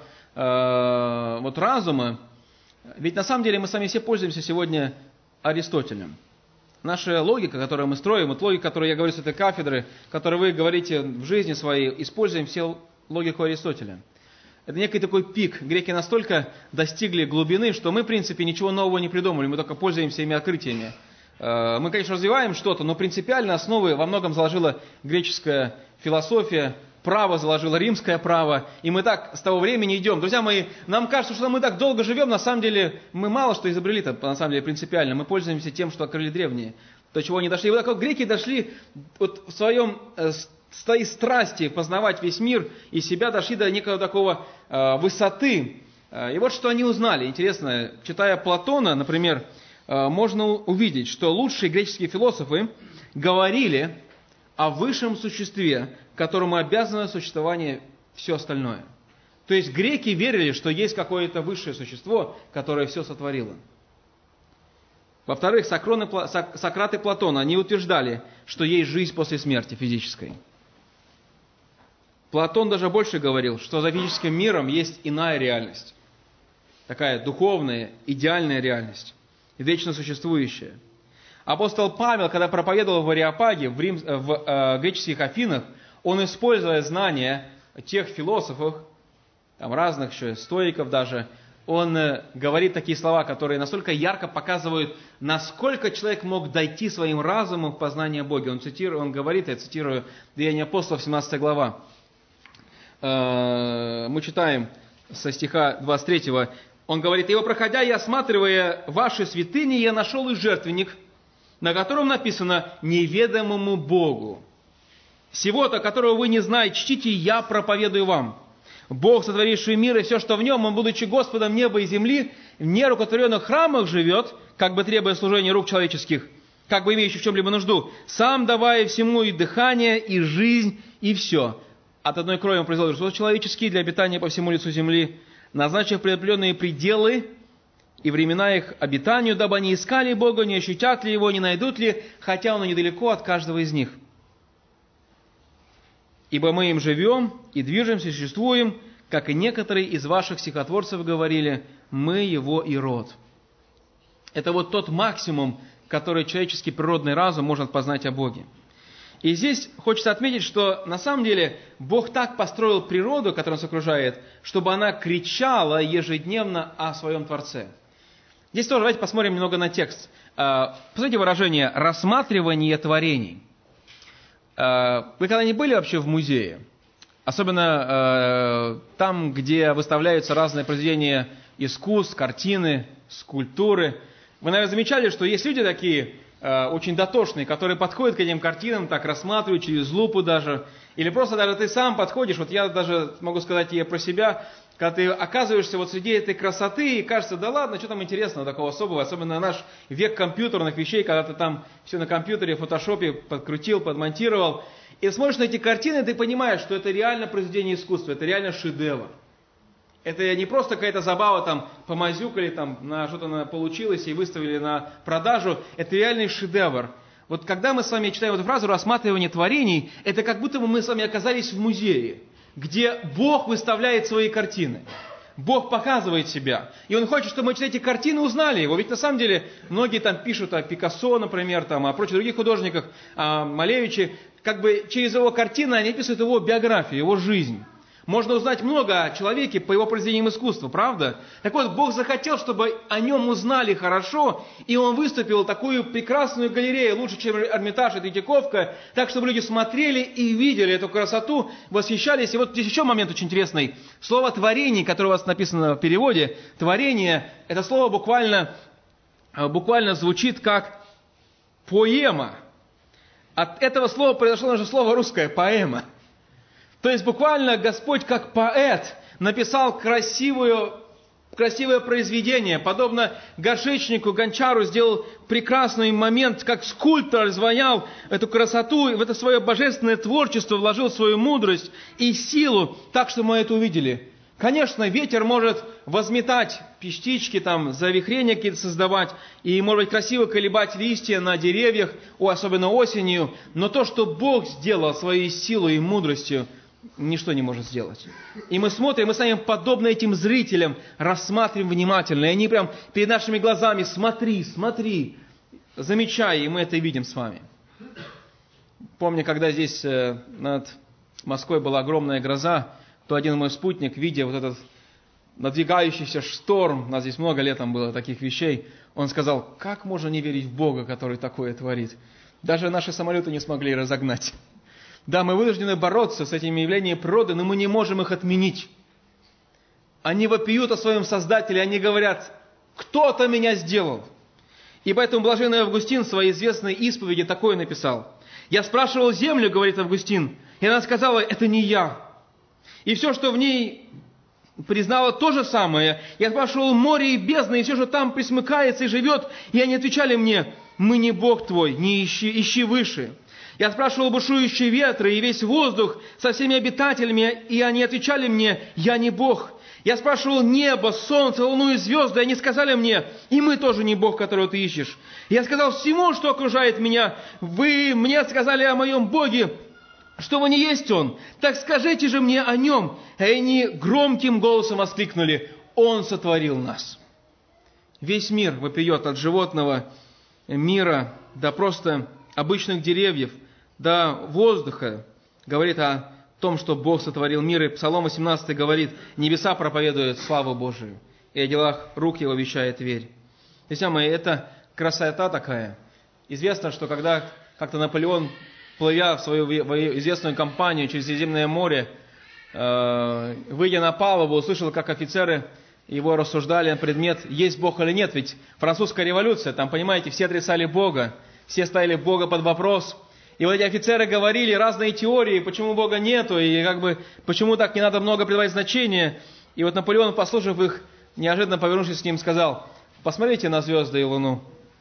э, вот, разума, ведь на самом деле мы сами все пользуемся сегодня Аристотелем. Наша логика, которую мы строим, вот логика, которую я говорю с этой кафедры, которую вы говорите в жизни своей, используем все логику Аристотеля. Это некий такой пик. Греки настолько достигли глубины, что мы, в принципе, ничего нового не придумали, мы только пользуемся ими открытиями. Мы, конечно, развиваем что-то, но принципиально основы во многом заложила греческая философия, право заложило римское право, и мы так с того времени идем. Друзья мои, нам кажется, что мы так долго живем, на самом деле мы мало что изобрели-то, на самом деле принципиально. Мы пользуемся тем, что открыли древние, до чего они дошли. И вот так вот греки дошли вот в своем, э, своей страсти познавать весь мир, и себя дошли до некого такого э, высоты. И вот что они узнали. Интересно, читая Платона, например, э, можно увидеть, что лучшие греческие философы говорили о высшем существе, которому обязано существование все остальное. То есть греки верили, что есть какое-то высшее существо, которое все сотворило. Во-вторых, Сократ и Платон, они утверждали, что есть жизнь после смерти физической. Платон даже больше говорил, что за физическим миром есть иная реальность. Такая духовная, идеальная реальность, вечно существующая. Апостол Павел, когда проповедовал в Ареопаге, в, Рим, в э, греческих Афинах, он, используя знания тех философов, там разных еще стоиков даже, он э, говорит такие слова, которые настолько ярко показывают, насколько человек мог дойти своим разумом в познание Бога. Он, цитирует, он говорит, я цитирую, Деяния апостолов, семнадцатая глава. Э, мы читаем со стиха двадцать третьего. Он говорит, «Его проходя и осматривая ваши святыни, я нашел и жертвенник, на котором написано «неведомому Богу». Сего-то, которого вы не знаете, чтите, я проповедую вам. Бог, сотворивший мир и все, что в нем, Он, будучи Господом неба и земли, в нерукотворенных храмах живет, как бы требуя служения рук человеческих, как бы имеющий в чем-либо нужду, сам давая всему и дыхание, и жизнь, и все. От одной крови Он произвел ресурсы человеческие для обитания по всему лицу земли, назначив предопределенные пределы и времена их обитанию, дабы они искали Бога, не ощутят ли Его, не найдут ли, хотя Он и недалеко от каждого из них. Ибо мы им живем и движемся, и существуем, как и некоторые из ваших стихотворцев говорили, мы Его и род». Это вот тот максимум, который человеческий природный разум может познать о Боге. И здесь хочется отметить, что на самом деле Бог так построил природу, которая нас окружает, чтобы она кричала ежедневно о своем Творце. Здесь тоже давайте посмотрим немного на текст. Посмотрите выражение «рассматривание творений». Вы когда-нибудь были вообще в музее? Особенно там, где выставляются разные произведения искусств, картины, скульптуры. Вы, наверное, замечали, что есть люди такие очень дотошные, которые подходят к этим картинам, так рассматривают через лупу даже. Или просто даже ты сам подходишь, вот я даже могу сказать тебе про себя, когда ты оказываешься вот среди этой красоты, и кажется, да ладно, что там интересного такого особого, особенно наш век компьютерных вещей, когда ты там все на компьютере, в фотошопе подкрутил, подмонтировал, и смотришь на эти картины, ты понимаешь, что это реально произведение искусства, это реально шедевр. Это не просто какая-то забава, там, помазюкали, там, на что-то на получилось и выставили на продажу. Это реальный шедевр. Вот когда мы с вами читаем эту фразу «рассматривание творений», это как будто бы мы с вами оказались в музее, где Бог выставляет свои картины. Бог показывает себя. И Он хочет, чтобы мы через эти картины узнали Его. Ведь на самом деле многие там пишут о Пикассо, например, там, о прочих других художниках, о Малевиче. Как бы через его картины они описывают его биографию, его жизнь. Можно узнать много о человеке по его произведениям искусства, правда? Так вот, Бог захотел, чтобы о нем узнали хорошо, и Он выступил такую прекрасную галерею, лучше, чем Эрмитаж и Третьяковка, так, чтобы люди смотрели и видели эту красоту, восхищались. И вот здесь еще момент очень интересный. Слово «творение», которое у вас написано в переводе, «творение», это слово буквально, буквально звучит как «поэма». От этого слова произошло наше слово русское «поэма». То есть буквально Господь как поэт написал красивую, красивое произведение, подобно горшечнику, гончару, сделал прекрасный момент, как скульптор изваял эту красоту, и в это свое божественное творчество вложил свою мудрость и силу, так что мы это увидели. Конечно, ветер может возметать частички, там, завихрения какие-то создавать, и, может быть, красиво колебать листья на деревьях, особенно осенью, но то, что Бог сделал своей силой и мудростью, ничто не может сделать. И мы смотрим, мы с вами подобно этим зрителям рассматриваем внимательно. И они прям перед нашими глазами: смотри, смотри, замечай, и мы это видим с вами. Помню, когда здесь э, над Москвой была огромная гроза, то один мой спутник, видя вот этот надвигающийся шторм, у нас здесь много летом было таких вещей, он сказал: как можно не верить в Бога, который такое творит? Даже наши самолеты не смогли разогнать. Да, мы вынуждены бороться с этими явлениями природы, но мы не можем их отменить. Они вопиют о своем Создателе, они говорят: кто-то меня сделал. И поэтому блаженный Августин в своей известной исповеди такое написал: «Я спрашивал землю, — говорит Августин, — и она сказала: это не я. И все, что в ней признала, то же самое. Я спрашивал море и бездны, и все, что там присмыкается и живет, и они отвечали мне: мы не Бог твой, не ищи, ищи выше. Я спрашивал бушующие ветры и весь воздух со всеми обитателями, и они отвечали мне: я не Бог. Я спрашивал небо, солнце, луну и звезды, и они сказали мне: и мы тоже не Бог, которого ты ищешь. Я сказал всему, что окружает меня: вы мне сказали о моем Боге, что вы не есть Он. Так скажите же мне о Нем». И они громким голосом воскликнули: Он сотворил нас. Весь мир вопиет от животного мира до просто обычных деревьев, до воздуха, говорит о том, что Бог сотворил мир. И Псалом восемнадцатый говорит: небеса проповедуют славу Божию, и о делах рук Его вещает верь. Друзья мои, это красота такая. Известно, что когда как-то Наполеон, плывя в свою известную кампанию через Средиземное море, э, выйдя на палубу, услышал, как офицеры его рассуждали на предмет, есть Бог или нет. Ведь французская революция, там, понимаете, все отрицали Бога, все ставили Бога под вопрос. И вот эти офицеры говорили разные теории, почему Бога нету, и как бы почему так не надо много придавать значения. И вот Наполеон, послушав их, неожиданно повернувшись к ним, сказал: посмотрите на звезды и луну.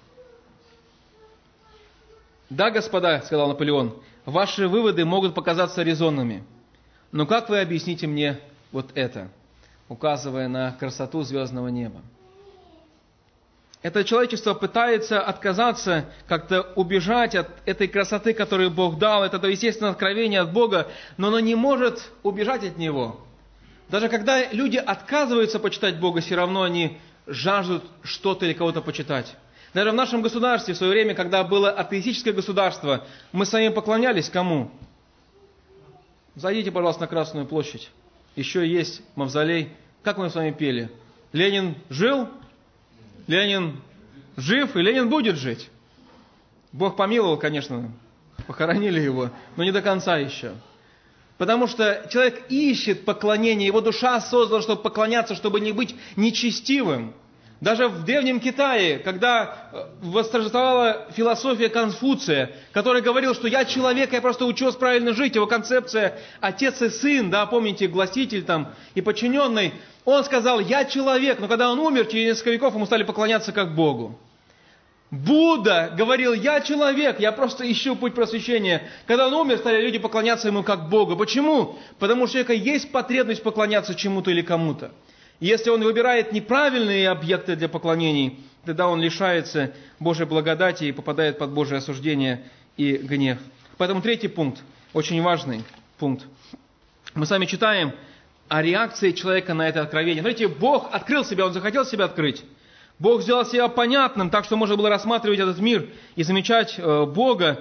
«Да, господа, — сказал Наполеон, — ваши выводы могут показаться резонными. Но как вы объясните мне вот это?» Указывая на красоту звездного неба. Это человечество пытается отказаться, как-то убежать от этой красоты, которую Бог дал, от этого естественного откровения от Бога, но оно не может убежать от Него. Даже когда люди отказываются почитать Бога, все равно они жаждут что-то или кого-то почитать. Даже в нашем государстве в свое время, когда было атеистическое государство, мы с вами поклонялись кому? Зайдите, пожалуйста, на Красную площадь. Еще есть мавзолей. Как мы с вами пели? Ленин жил? Ленин жив, и Ленин будет жить. Бог помиловал, конечно, похоронили его, но не до конца еще. Потому что человек ищет поклонение, его душа создана, чтобы поклоняться, чтобы не быть нечестивым. Даже в Древнем Китае, когда восторжествовала философия Конфуция, который говорил, что я человек, я просто учусь правильно жить, его концепция отец и сын, да, помните, гласитель там и подчиненный, он сказал: я человек, но когда он умер, через несколько веков ему стали поклоняться как Богу. Будда говорил: я человек, я просто ищу путь просвещения. Когда он умер, стали люди поклоняться ему как Богу. Почему? Потому что у человека есть потребность поклоняться чему-то или кому-то. Если он выбирает неправильные объекты для поклонений, тогда он лишается Божьей благодати и попадает под Божье осуждение и гнев. Поэтому третий пункт, очень важный пункт. Мы с вами читаем о реакции человека на это откровение. Смотрите, Бог открыл себя, Он захотел себя открыть. Бог сделал себя понятным, так что можно было рассматривать этот мир и замечать э, Бога.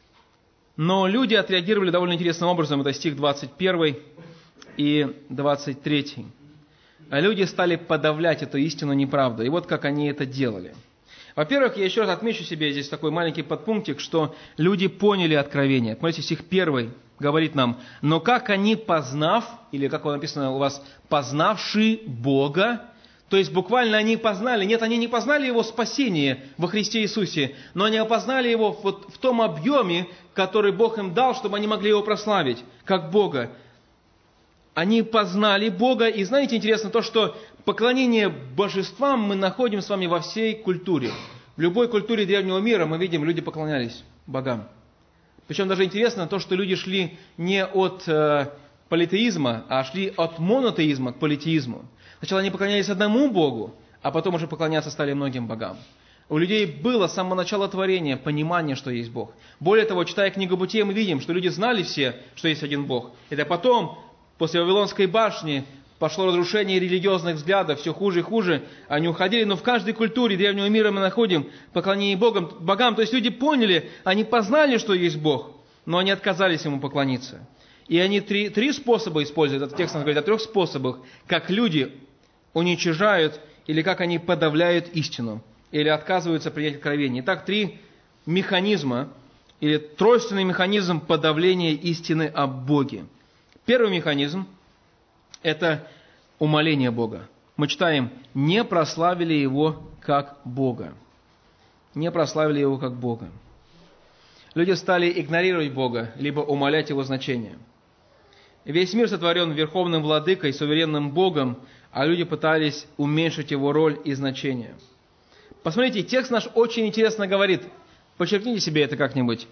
Но люди отреагировали довольно интересным образом. Это стих двадцать первый и двадцать третий. А люди стали подавлять эту истину неправду. И вот как они это делали. Во-первых, я еще раз отмечу себе здесь такой маленький подпунктик, что люди поняли откровение. Смотрите, стих первый говорит нам: «Но как они, познав», или как написано у вас, «познавши Бога», то есть буквально они познали, нет, они не познали Его спасение во Христе Иисусе, но они опознали Его вот в том объеме, который Бог им дал, чтобы они могли Его прославить, как Бога. Они познали Бога, и знаете, интересно то, что поклонение божествам мы находим с вами во всей культуре. В любой культуре древнего мира мы видим, люди поклонялись богам. Причем даже интересно то, что люди шли не от э, политеизма, а шли от монотеизма к политеизму. Сначала они поклонялись одному Богу, а потом уже поклоняться стали многим богам. У людей было с самого начала творения понимание, что есть Бог. Более того, читая книгу Бытия, мы видим, что люди знали все, что есть один Бог. Это потом, после Вавилонской башни, пошло разрушение религиозных взглядов, все хуже и хуже, они уходили, но в каждой культуре древнего мира мы находим поклонение Богам, богам. То есть люди поняли, они познали, что есть Бог, но они отказались Ему поклониться. И они три, три способа используют, этот текст говорит о трех способах, как люди уничижают или как они подавляют истину, или отказываются принять откровение. Итак, три механизма, или тройственный механизм подавления истины о Боге. Первый механизм – это умоление Бога. Мы читаем: «не прославили Его как Бога». Не прославили Его как Бога. Люди стали игнорировать Бога, либо умалять Его значение. Весь мир сотворен верховным владыкой, суверенным Богом, а люди пытались уменьшить Его роль и значение. Посмотрите, текст наш очень интересно говорит. Подчеркните себе это как-нибудь.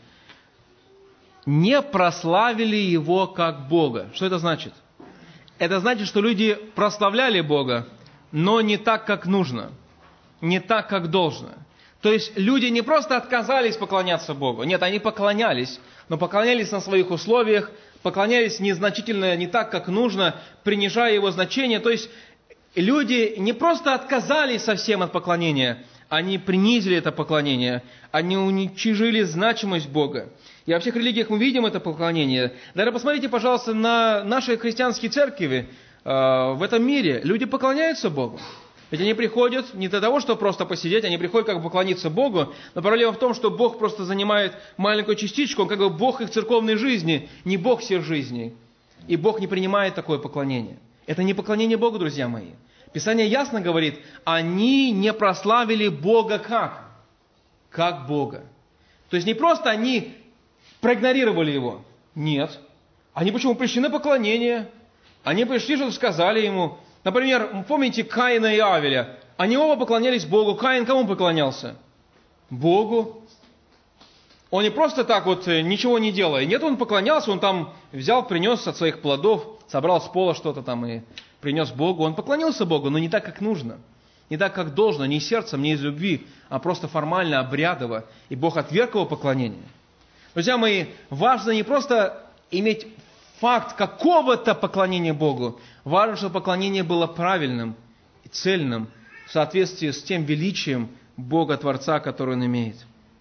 «Не прославили Его как Бога». Что это значит? Это значит, что люди прославляли Бога, но не так, как нужно, не так, как должно. То есть люди не просто отказались поклоняться Богу. Нет, они поклонялись, но поклонялись на своих условиях, поклонялись незначительно, не так, как нужно, принижая Его значение. То есть люди не просто отказались совсем от поклонения, они принизили это поклонение, они уничижили значимость Бога. И во всех религиях мы видим это поклонение. Даже посмотрите, пожалуйста, на наши христианские церкви э, в этом мире. Люди поклоняются Богу. Ведь они приходят не для того, чтобы просто посидеть, они приходят как бы поклониться Богу, но проблема в том, что Бог просто занимает маленькую частичку, Он как бы Бог их церковной жизни, не Бог всех жизней. И Бог не принимает такое поклонение. Это не поклонение Богу, друзья мои. Писание ясно говорит: они не прославили Бога как? Как Бога. То есть не просто они проигнорировали Его. Нет. Они почему пришли на поклонение? Они пришли, что-то сказали Ему. Например, помните Каина и Авеля? Они оба поклонялись Богу. Каин кому поклонялся? Богу. Он не просто так вот ничего не делая. Нет, он поклонялся, он там взял, принес от своих плодов, собрал с пола что-то там и принес Богу. Он поклонился Богу, но не так, как нужно. Не так, как должно, не сердцем, не из любви, а просто формально, обрядово. И Бог отверг его поклонение. Друзья мои, важно не просто иметь факт какого-то поклонения Богу. Важно, чтобы поклонение было правильным и цельным в соответствии с тем величием Бога Творца, который Он имеет.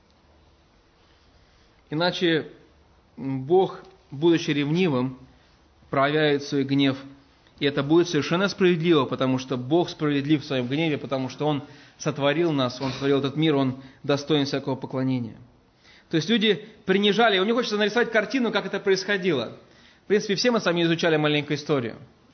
Иначе Бог, будучи ревнивым, проявляет свой гнев. И это будет совершенно справедливо, потому что Бог справедлив в своем гневе, потому что Он сотворил нас, Он сотворил этот мир, Он достоин всякого поклонения. То есть люди принижали, и мне хочется нарисовать картину, как это происходило. В принципе, все мы с вами изучали маленькую историю.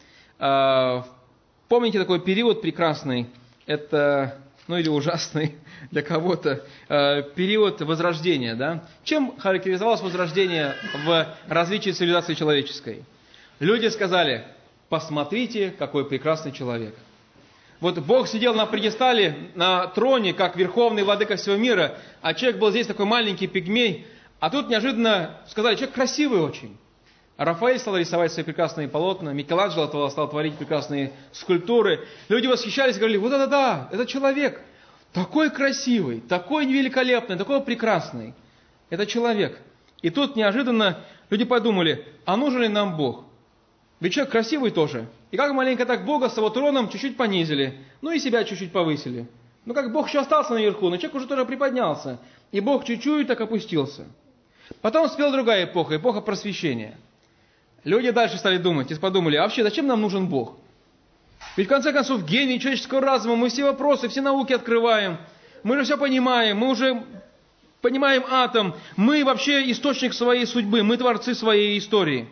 Помните такой период прекрасный, это, ну или ужасный для кого-то, период Возрождения, да? Чем характеризовалось Возрождение в развитии цивилизации человеческой? Люди сказали: посмотрите, какой прекрасный человек. Вот Бог сидел на пьедестале, на троне, как верховный владыка всего мира, а человек был здесь такой маленький пигмей, а тут неожиданно сказали: человек красивый очень. Рафаэль стал рисовать свои прекрасные полотна, Микеланджело стал творить прекрасные скульптуры. Люди восхищались и говорили: вот это да, это человек, такой красивый, такой великолепный, такой прекрасный. Это человек. И тут неожиданно люди подумали: а нужен ли нам Бог? Ведь человек красивый тоже. И как маленько так Бога с его троном чуть-чуть понизили, ну и себя чуть-чуть повысили. Ну как Бог еще остался наверху, но человек уже тоже приподнялся. И Бог чуть-чуть так опустился. Потом вспела другая эпоха, эпоха просвещения. Люди дальше стали думать и подумали: а вообще зачем нам нужен Бог? Ведь в конце концов гений человеческого разума, мы все вопросы, все науки открываем, мы же все понимаем, мы уже понимаем атом, мы вообще источник своей судьбы, мы творцы своей истории.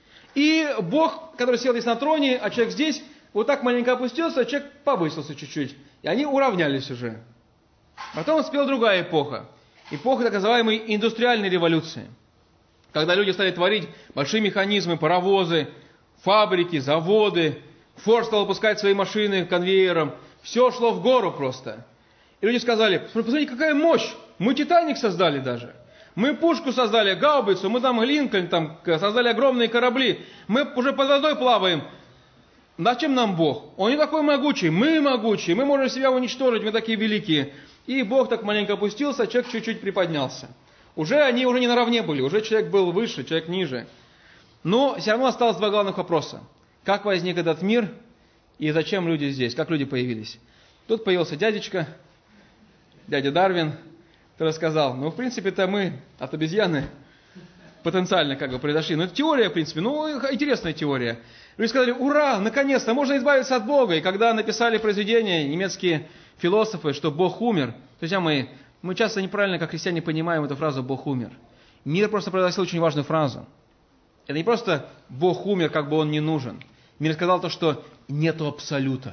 И Бог, который сел здесь на троне, а человек здесь, вот так маленько опустился, а человек повысился чуть-чуть. И они уравнялись уже. Потом вспела другая эпоха, эпоха так называемой индустриальной революции. Когда люди стали творить большие механизмы, паровозы, фабрики, заводы, Форд стал выпускать свои машины конвейером, все шло в гору просто. И люди сказали: посмотрите, какая мощь, мы Титаник создали даже, мы пушку создали, гаубицу, мы там Линкольн, там, создали огромные корабли, мы уже под водой плаваем. Зачем нам Бог? Он не такой могучий, мы могучие, мы можем себя уничтожить, мы такие великие. И Бог так маленько опустился, а человек чуть-чуть приподнялся. Уже они уже не наравне были, уже человек был выше, человек ниже. Но все равно осталось два главных вопроса. Как возник этот мир и зачем люди здесь, как люди появились? Тут появился дядечка, дядя Дарвин, который сказал: ну, в принципе-то мы от обезьяны потенциально как бы произошли. Ну, это теория, в принципе, ну, интересная теория. Люди сказали: ура, наконец-то, можно избавиться от Бога. И когда написали произведения немецкие философы, что Бог умер, друзья мои, мы часто неправильно, как христиане, понимаем эту фразу «Бог умер». Мир просто произносил очень важную фразу. Это не просто «Бог умер, как бы он не нужен». Мир сказал то, что нету абсолюта.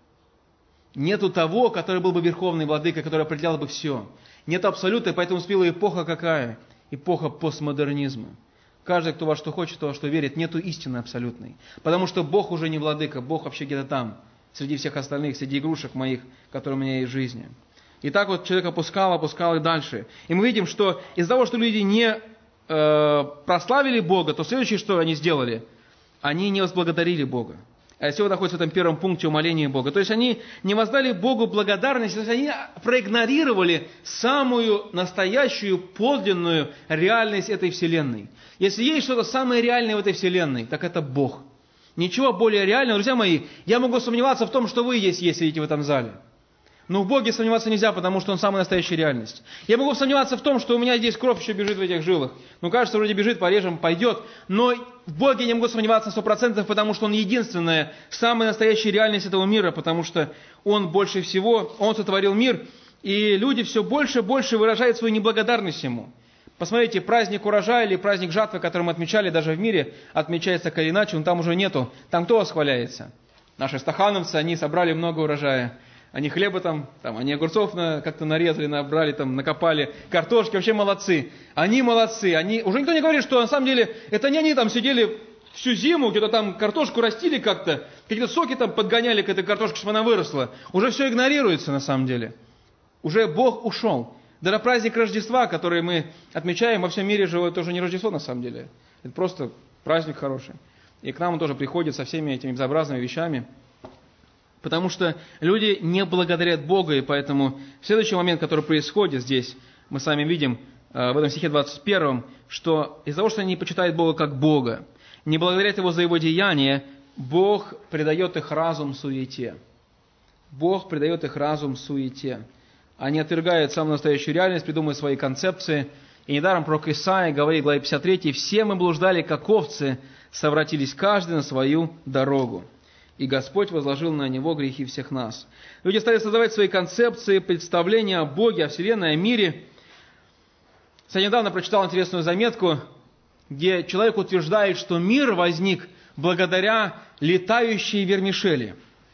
Нету того, который был бы верховный владыкой, который определял бы все. Нет абсолюта, и поэтому успела эпоха какая? Эпоха постмодернизма. Каждый, кто во что хочет, то во что верит, нету истины абсолютной. Потому что Бог уже не владыка, Бог вообще где-то там, среди всех остальных, среди игрушек моих, которые у меня есть в жизни. И так вот человек опускал, опускал и дальше. И мы видим, что из-за того, что люди не э, прославили Бога, то следующее, что они сделали, они не возблагодарили Бога. А все находится в этом первом пункте умоления Бога. То есть они не воздали Богу благодарность, то есть они проигнорировали самую настоящую, подлинную реальность этой вселенной. Если есть что-то самое реальное в этой вселенной, так это Бог. Ничего более реального. Друзья мои, я могу сомневаться в том, что вы есть, есть, сидите в этом зале. Но в Боге сомневаться нельзя, потому что Он самая настоящая реальность. Я могу сомневаться в том, что у меня здесь кровь еще бежит в этих жилах. Ну, кажется, вроде бежит, порежем, пойдет. Но в Боге я не могу сомневаться на сто процентов, потому что Он единственная, самая настоящая реальность этого мира, потому что Он больше всего, Он сотворил мир, и люди все больше и больше выражают свою неблагодарность Ему. Посмотрите, праздник урожая или праздник жатвы, который мы отмечали даже в мире, отмечается так или иначе, но там уже нету. Там кто восхваляется? Наши стахановцы, они собрали много урожая. Они хлеба там, там они огурцов на, как-то нарезали, набрали, там, накопали, картошки, вообще молодцы. Они молодцы. Они... Уже никто не говорит, что на самом деле это не они там сидели всю зиму, где-то там картошку растили как-то, какие-то соки там подгоняли к этой картошке, чтобы она выросла. Уже все игнорируется на самом деле. Уже Бог ушел. Даже праздник Рождества, который мы отмечаем во всем мире, же это уже не Рождество на самом деле. Это просто праздник хороший. И к нам он тоже приходит со всеми этими безобразными вещами. Потому что люди не благодарят Бога, и поэтому следующий момент, который происходит здесь, мы с вами видим в этом стихе двадцать первом, что из-за того, что они не почитают Бога как Бога, не благодарят Его за Его деяния, Бог придает их разум суете. Бог придает их разум суете. Они отвергают самую настоящую реальность, придумывают свои концепции. И недаром пророк Исаия говорит в главе пятьдесят третьей: «Все мы блуждали, как овцы, совратились каждый на свою дорогу. И Господь возложил на него грехи всех нас». Люди стали создавать свои концепции, представления о Боге, о Вселенной, о мире. Я недавно прочитал интересную заметку, где человек утверждает, что мир возник благодаря летающей вермишели.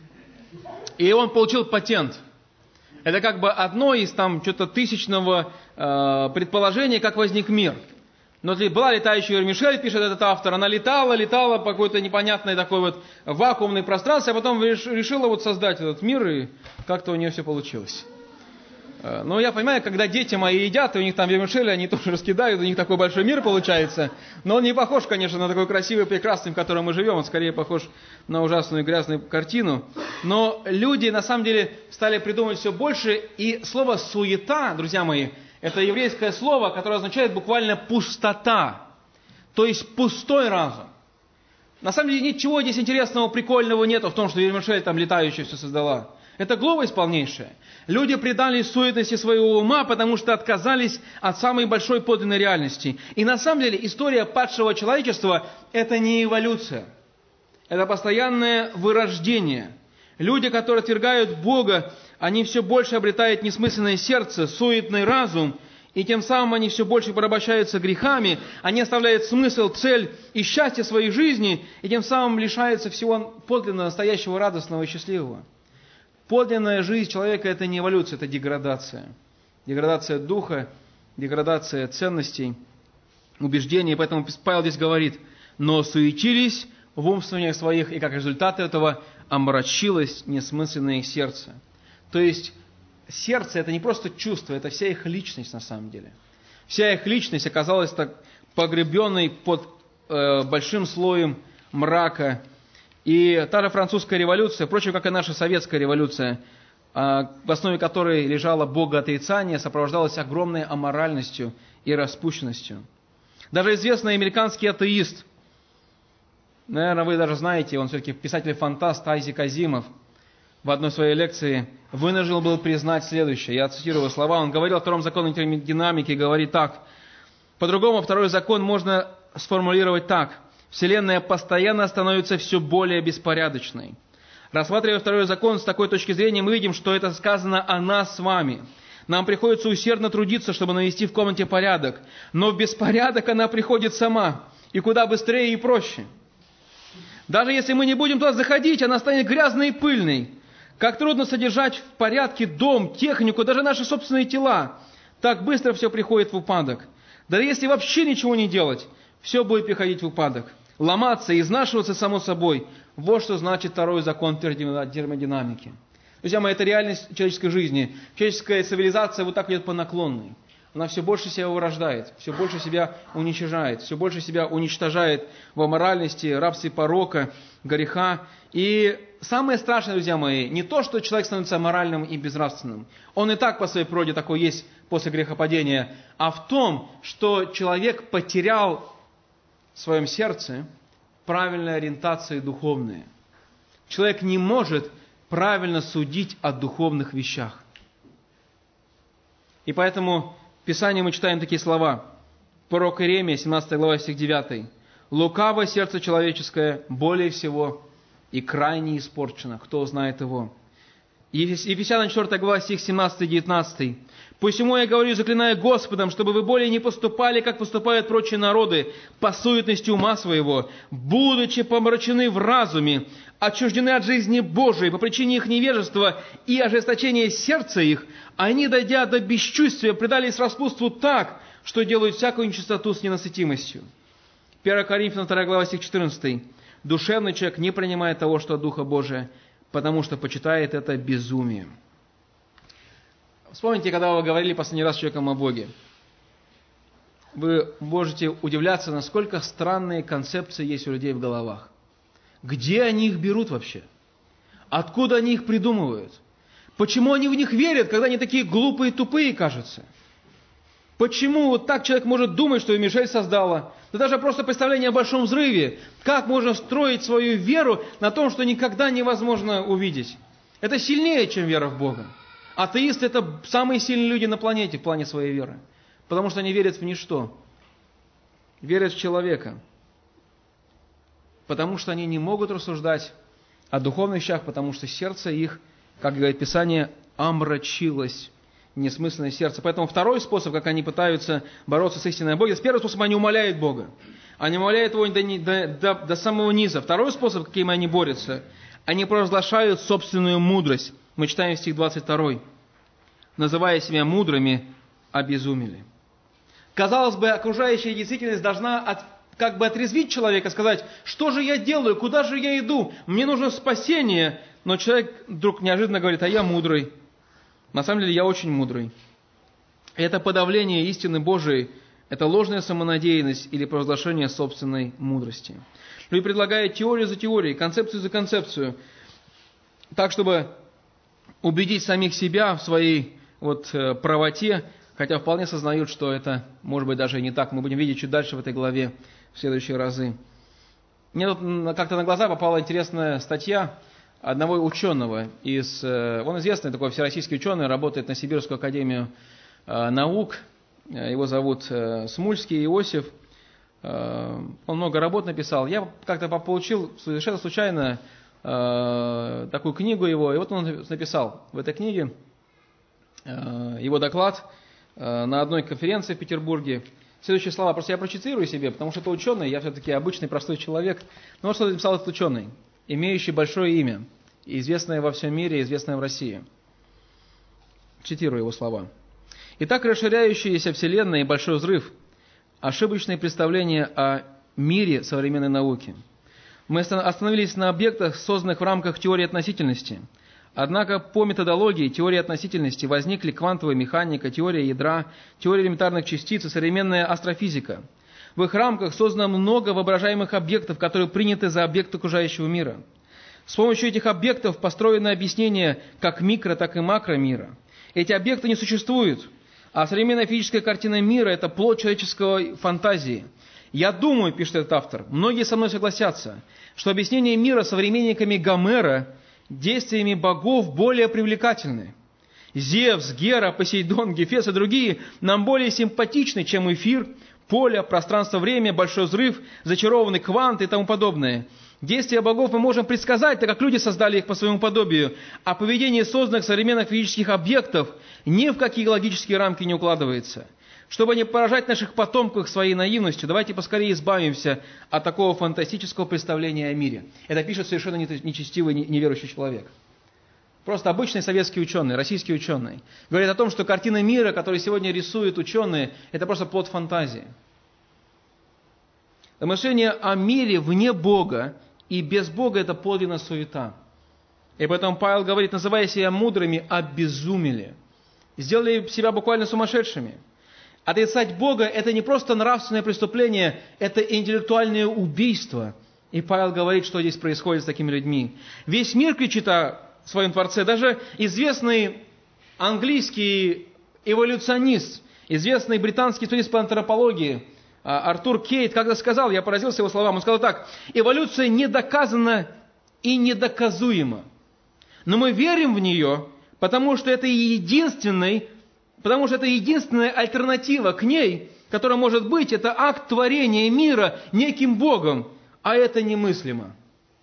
И он получил патент. Это как бы одно из там что-то тысячного э, предположений, как возник мир. Но была летающая вермишель, пишет этот автор, она летала, летала по какой-то непонятной такой вот вакуумной пространстве, а потом решила вот создать этот мир, и как-то у нее все получилось. Но я понимаю, когда дети мои едят, и у них там вермишели, они тоже раскидают, у них такой большой мир получается. Но он не похож, конечно, на такой красивый, прекрасный, в котором мы живем. Он скорее похож на ужасную грязную картину. Но люди, на самом деле, стали придумывать все больше. И слово «суета», друзья мои, это еврейское слово, которое означает буквально «пустота». То есть пустой разум. На самом деле ничего здесь интересного, прикольного нету в том, что вермишель там летающая все создала. Это глупость полнейшая. Люди предались суетности своего ума, потому что отказались от самой большой подлинной реальности. И на самом деле история падшего человечества – это не эволюция. Это постоянное вырождение. Люди, которые отвергают Бога, они все больше обретают несмысленное сердце, суетный разум, и тем самым они все больше порабощаются грехами, они оставляют смысл, цель и счастье своей жизни, и тем самым лишаются всего подлинно настоящего, радостного и счастливого. Подлинная жизнь человека – это не эволюция, это деградация. Деградация духа, деградация ценностей, убеждений. Поэтому Павел здесь говорит: «Но суетились в умствованиях своих, и как результат этого омрачилось несмысленное их сердце». То есть, сердце – это не просто чувство, это вся их личность на самом деле. Вся их личность оказалась так погребенной под э, большим слоем мрака. И та же французская революция, впрочем, как и наша советская революция, в основе которой лежало богоотрицание, сопровождалась огромной аморальностью и распущенностью. Даже известный американский атеист, наверное, вы даже знаете, он все-таки писатель-фантаст Айзек Азимов, в одной своей лекции вынужден был признать следующее. Я цитирую его слова. Он говорил о втором законе термодинамики, говорит так: «По-другому второй закон можно сформулировать так. Вселенная постоянно становится все более беспорядочной. Рассматривая второй закон с такой точки зрения, мы видим, что это сказано о нас с вами. Нам приходится усердно трудиться, чтобы навести в комнате порядок. Но в беспорядок она приходит сама, и куда быстрее и проще. Даже если мы не будем туда заходить, она станет грязной и пыльной. Как трудно содержать в порядке дом, технику, даже наши собственные тела. Так быстро все приходит в упадок. Да если вообще ничего не делать, все будет приходить в упадок. Ломаться, изнашиваться само собой. Вот что значит второй закон термодинамики. Друзья мои, это реальность человеческой жизни. Человеческая цивилизация вот так идет по наклонной. Она все больше себя вырождает, все больше себя уничтожает, все больше себя уничтожает в аморальности, рабстве порока, греха. И самое страшное, друзья мои, не то, что человек становится аморальным и безнравственным. Он и так по своей природе такой есть после грехопадения. А в том, что человек потерял в своем сердце правильные ориентации духовные. Человек не может правильно судить о духовных вещах. И поэтому в Писании мы читаем такие слова. Пророк Иеремия, семнадцатая глава, стих девятый. «Лукаво сердце человеческое более всего и крайне испорчено. Кто знает его?» Ефесянам четвёртая глава, стих семнадцатый девятнадцатый. «Посему я говорю, заклинаю Господом, чтобы вы более не поступали, как поступают прочие народы, по суетности ума своего, будучи помрачены в разуме, отчуждены от жизни Божией по причине их невежества и ожесточения сердца их, они, дойдя до бесчувствия, предались распутству так, что делают всякую нечистоту с ненасытимостью». первое Коринфянам вторая глава, стих четырнадцатый. «Душевный человек не принимает того, что от Духа Божия, потому что почитает это безумием». Вспомните, когда вы говорили последний раз с человеком о Боге. Вы можете удивляться, насколько странные концепции есть у людей в головах. Где они их берут вообще? Откуда они их придумывают? Почему они в них верят, когда они такие глупые и тупые, кажется? Почему вот так человек может думать, что Мишель создала? Да даже просто представление о большом взрыве. Как можно строить свою веру на том, что никогда невозможно увидеть? Это сильнее, чем вера в Бога. Атеисты – это самые сильные люди на планете в плане своей веры. Потому что они верят в ничто. Верят в человека. Потому что они не могут рассуждать о духовных вещах, потому что сердце их, как говорит Писание, омрачилось. Несмысленное сердце. Поэтому второй способ, как они пытаются бороться с истиной Бога, первый способ – они умоляют Бога. Они умоляют Его до, до, до, до самого низа. Второй способ, каким они борются, они провозглашают собственную мудрость. Мы читаем стих двадцать второй. «Называя себя мудрыми, обезумели». Казалось бы, окружающая действительность должна от, как бы отрезвить человека, сказать: что же я делаю, куда же я иду, мне нужно спасение. Но человек вдруг неожиданно говорит: а я мудрый. На самом деле я очень мудрый. Это подавление истины Божией, это ложная самонадеянность или провозглашение собственной мудрости. Люди предлагают теорию за теорией, концепцию за концепцию, так, чтобы убедить самих себя в своей вот, правоте, хотя вполне сознают, что это может быть даже и не так. Мы будем видеть чуть дальше в этой главе в следующие разы. Мне тут как-то на глаза попала интересная статья одного ученого. Из, он известный такой всероссийский ученый, работает на Сибирскую академию наук. Его зовут Смульский Иосиф. Он много работ написал. Я как-то получил совершенно случайно такую книгу его. И вот он написал в этой книге его доклад на одной конференции в Петербурге. Следующие слова, просто я процитирую себе, потому что это ученый, я все-таки обычный простой человек. Но вот что написал этот ученый, имеющий большое имя, известное во всем мире, известное в России. Цитирую его слова. «Итак, расширяющаяся Вселенная и большой взрыв – ошибочные представления о мире современной науки. Мы остановились на объектах, созданных в рамках теории относительности. Однако по методологии теории относительности возникли квантовая механика, теория ядра, теория элементарных частиц и современная астрофизика. В их рамках создано много воображаемых объектов, которые приняты за объекты окружающего мира. С помощью этих объектов построено объяснение как микро, так и макромира. Эти объекты не существуют, а современная физическая картина мира – это плод человеческой фантазии. Я думаю, пишет этот автор, многие со мной согласятся, что объяснение мира современниками Гомера действиями богов более привлекательны. Зевс, Гера, Посейдон, Гефест и другие нам более симпатичны, чем эфир, поле, пространство-время, большой взрыв, зачарованный квант и тому подобное. Действия богов мы можем предсказать, так как люди создали их по своему подобию, а поведение созданных современных физических объектов ни в какие логические рамки не укладывается. Чтобы не поражать наших потомков своей наивностью, давайте поскорее избавимся от такого фантастического представления о мире. Это пишет совершенно нечестивый, неверующий человек. Просто обычный советский ученый, российский ученый. Говорит о том, что картина мира, которую сегодня рисуют ученые, это просто плод фантазии. Мышление о мире вне Бога и без Бога – это подлинная суета. И поэтому Павел говорит, называя себя мудрыми, обезумели. Сделали себя буквально сумасшедшими. Отрицать Бога – это не просто нравственное преступление, это интеллектуальное убийство. И Павел говорит, что здесь происходит с такими людьми. Весь мир кричит о своем Творце. Даже известный английский эволюционист, известный британский специалист по антропологии Артур Кейт, когда сказал, я поразился его словам, он сказал так: эволюция не доказана и недоказуема. Но мы верим в нее, потому что это единственный Потому что это единственная альтернатива к ней, которая может быть, это акт творения мира неким Богом, а это немыслимо.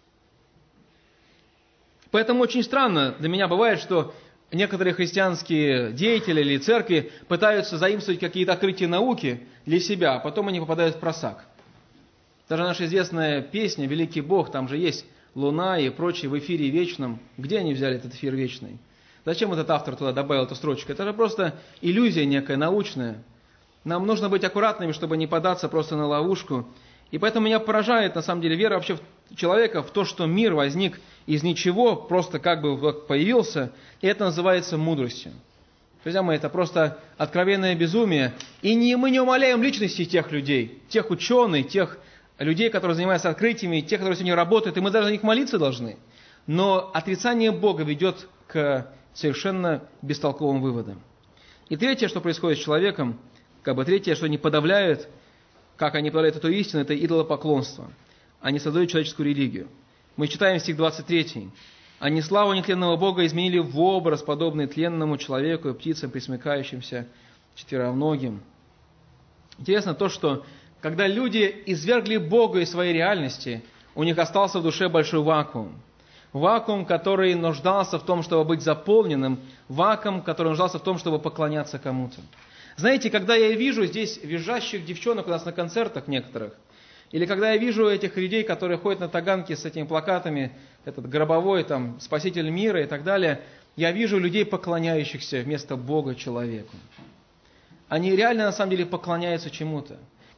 Поэтому очень странно для меня бывает, что некоторые христианские деятели или церкви пытаются заимствовать какие-то открытия науки для себя, а потом они попадают в просак. Даже наша известная песня «Великий Бог», там же есть луна и прочее в эфире вечном. Где они взяли этот эфир вечный? Зачем этот автор туда добавил эту строчку? Это же просто иллюзия некая, научная. Нам нужно быть аккуратными, чтобы не податься просто на ловушку. И поэтому меня поражает, на самом деле, вера вообще в человека, в то, что мир возник из ничего, просто как бы появился, и это называется мудростью. Друзья мои, это просто откровенное безумие. И не, мы не умаляем личности тех людей, тех ученых, тех людей, которые занимаются открытиями, тех, которые сегодня работают, и мы даже за них молиться должны. Но отрицание Бога ведет к совершенно бестолковым выводом. И третье, что происходит с человеком, как бы третье, что они подавляют, как они подавляют эту истину, это идолопоклонство. Они создают человеческую религию. Мы читаем стих двадцать три. «Они славу нетленного Бога изменили в образ, подобный тленному человеку и птицам, пресмыкающимся четвероногим». Интересно то, что когда люди извергли Бога из своей реальности, у них остался в душе большой вакуум. Вакуум, который нуждался в том, чтобы быть заполненным, вакуум, который нуждался в том, чтобы поклоняться кому-то. Знаете, когда я вижу здесь визжащих девчонок у нас на концертах некоторых, или когда я вижу этих людей, которые ходят на таганке с этими плакатами, этот гробовой, там, спаситель мира и так далее, я вижу людей, поклоняющихся вместо Бога человеку. Они реально, на самом деле, поклоняются чему-то.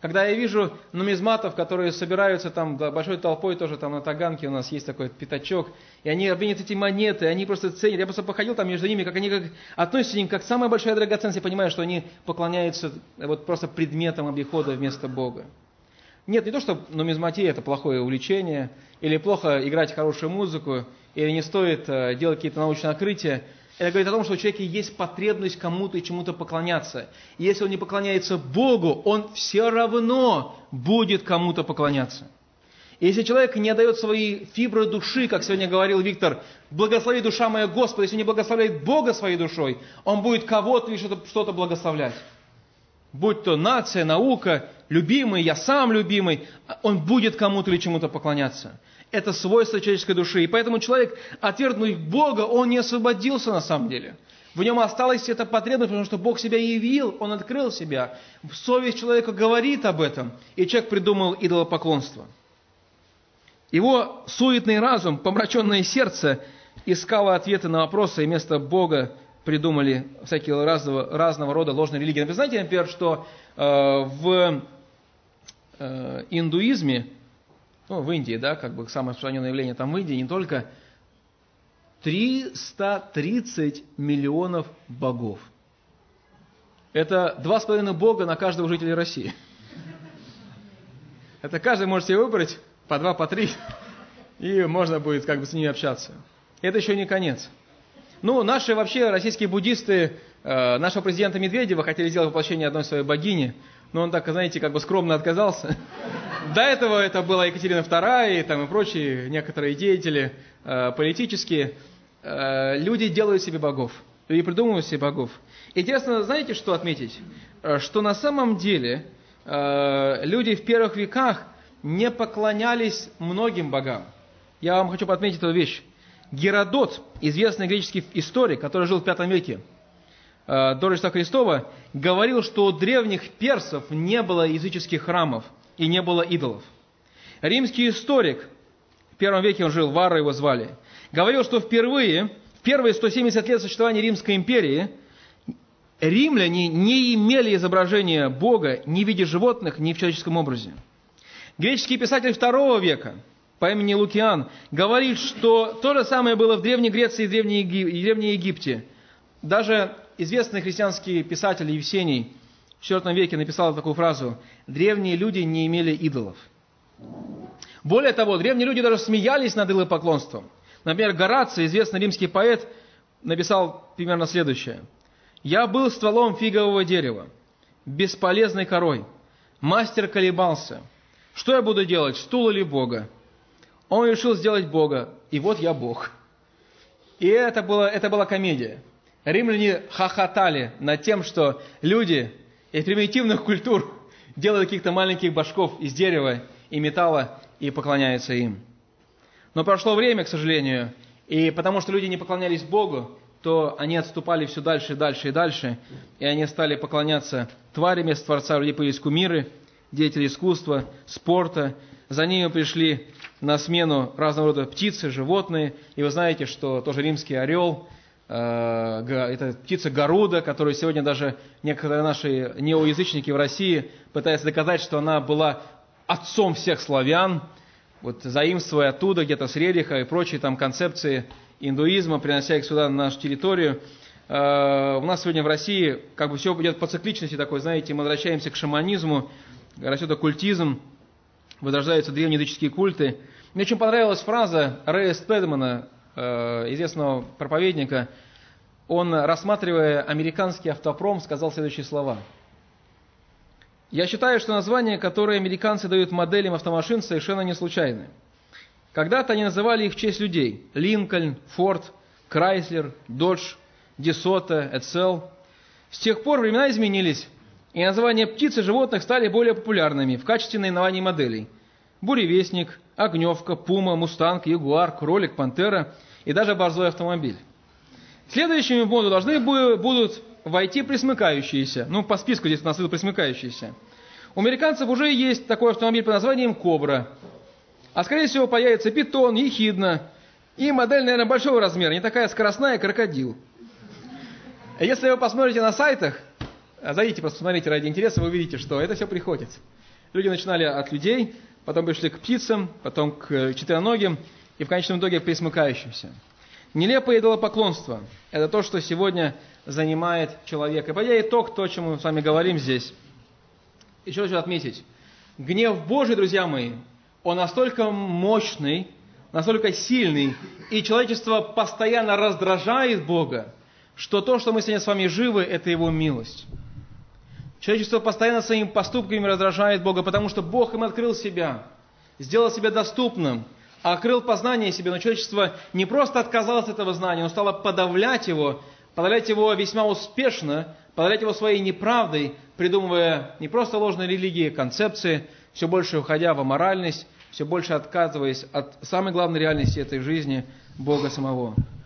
Когда я вижу нумизматов, которые собираются там большой толпой, тоже там на Таганке у нас есть такой пятачок, и они обменят эти монеты, они просто ценят. Я просто походил там между ними, как они как, относятся к ним как самая большая драгоценность, я понимаю, что они поклоняются вот просто предметам обихода вместо Бога. Нет, не то, что нумизматия – это плохое увлечение, или плохо играть хорошую музыку, или не стоит э, делать какие-то научные открытия. Это говорит о том, что у человека есть потребность кому-то и чему-то поклоняться. И если он не поклоняется Богу, он все равно будет кому-то поклоняться. И если человек не отдает свои фибры души, как сегодня говорил Виктор, благослови душа моя Господа, если он не благословляет Бога своей душой, он будет кого-то или что-то, что-то благословлять. Будь то нация, наука, любимый, я сам любимый, он будет кому-то или чему-то поклоняться. Это свойство человеческой души. И поэтому человек, отвергнув Бога, он не освободился на самом деле. В нем осталась эта потребность, потому что Бог себя явил, Он открыл себя. Совесть человека говорит об этом, и человек придумал идолопоклонство. Его суетный разум, помраченное сердце искало ответы на вопросы, и вместо Бога придумали всякие разного, разного рода ложные религии. Вы знаете, например, что э, в э, индуизме, ну, в Индии, да, как бы самое распространенное явление там в Индии, не только триста тридцать миллионов богов. Это два с половиной бога на каждого жителя России. Это каждый может себе выбрать по два, по три, и можно будет как бы с ними общаться. Это еще не конец. Ну, наши вообще российские буддисты, э, нашего президента Медведева хотели сделать воплощение одной своей богини, но он так, знаете, как бы скромно отказался. До этого это была Екатерина вторая и, там, и прочие некоторые деятели э, политические. Э, люди делают себе богов, люди придумывают себе богов. Интересно, знаете, что отметить? Что на самом деле э, люди в первых веках не поклонялись многим богам. Я вам хочу подметить эту вещь. Геродот, известный греческий историк, который жил в пятом веке э, до Рождества Христова, говорил, что у древних персов не было языческих храмов и не было идолов. Римский историк, в первом веке он жил, Варра его звали, говорил, что впервые, в первые сто семьдесят лет существования Римской империи, римляне не имели изображения Бога ни в виде животных, ни в человеческом образе. Греческий писатель второго века по имени Лукиан говорит, что то же самое было в Древней Греции и Древней, Еги... и Древней Египте. Даже известный христианский писатель Евсений в четвёртом веке написал такую фразу: «Древние люди не имели идолов». Более того, древние люди даже смеялись над идолопоклонством. Например, Гораций, известный римский поэт, написал примерно следующее: «Я был стволом фигового дерева, бесполезной корой. Мастер колебался. Что я буду делать, стул или Бога? Он решил сделать Бога, и вот я Бог». И это, было, это была комедия. Римляне хохотали над тем, что люди из примитивных культур делают каких-то маленьких божков из дерева и металла и поклоняются им. Но прошло время, к сожалению, и потому что люди не поклонялись Богу, то они отступали все дальше и дальше и дальше, и они стали поклоняться тварям вместо Творца, люди появились кумиры, деятели искусства, спорта. За ними пришли на смену разного рода птицы, животные. И вы знаете, что тоже римский орел, э, это птица Гаруда, которую сегодня даже некоторые наши неоязычники в России пытаются доказать, что она была отцом всех славян, вот, заимствуя оттуда, где-то с Рериха и прочие там концепции индуизма, принося их сюда, на нашу территорию. Э, у нас сегодня в России как бы все идет по цикличности такой, знаете, мы возвращаемся к шаманизму, растет оккультизм, возрождаются древние языческие культы. Мне очень понравилась фраза Рэя Спэдмана, известного проповедника. Он, рассматривая американский автопром, сказал следующие слова: «Я считаю, что названия, которые американцы дают моделям автомашин, совершенно не случайны. Когда-то они называли их в честь людей: Линкольн, Форд, Крайслер, Додж, Десота, Эцел. С тех пор времена изменились, и названия птиц и животных стали более популярными в качестве наименований моделей: буревестник, огневка, пума, мустанг, ягуар, кролик, пантера и даже борзой автомобиль. Следующими в моду должны будут войти пресмыкающиеся». Ну, по списку здесь у нас идут пресмыкающиеся. У американцев уже есть такой автомобиль под названием «Кобра». А скорее всего появится питон, ехидна и модель, наверное, большого размера, не такая скоростная, крокодил. Если вы посмотрите на сайтах, зайдите, просто посмотрите ради интереса, вы увидите, что это все приходит. Люди начинали от людей, потом пришли к птицам, потом к четвероногим и в конечном итоге к пресмыкающимся. Нелепое идолопоклонство – это то, что сегодня занимает человека. И подводя итог, то, о чем мы с вами говорим здесь, еще хочу отметить. Гнев Божий, друзья мои, он настолько мощный, настолько сильный, и человечество постоянно раздражает Бога, что то, что мы сегодня с вами живы, это Его милость. Человечество постоянно своими поступками раздражает Бога, потому что Бог им открыл себя, сделал себя доступным, открыл познание себе, но человечество не просто отказалось от этого знания, но стало подавлять его, подавлять его весьма успешно, подавлять его своей неправдой, придумывая не просто ложные религии, концепции, все больше уходя в аморальность, все больше отказываясь от самой главной реальности этой жизни, Бога самого.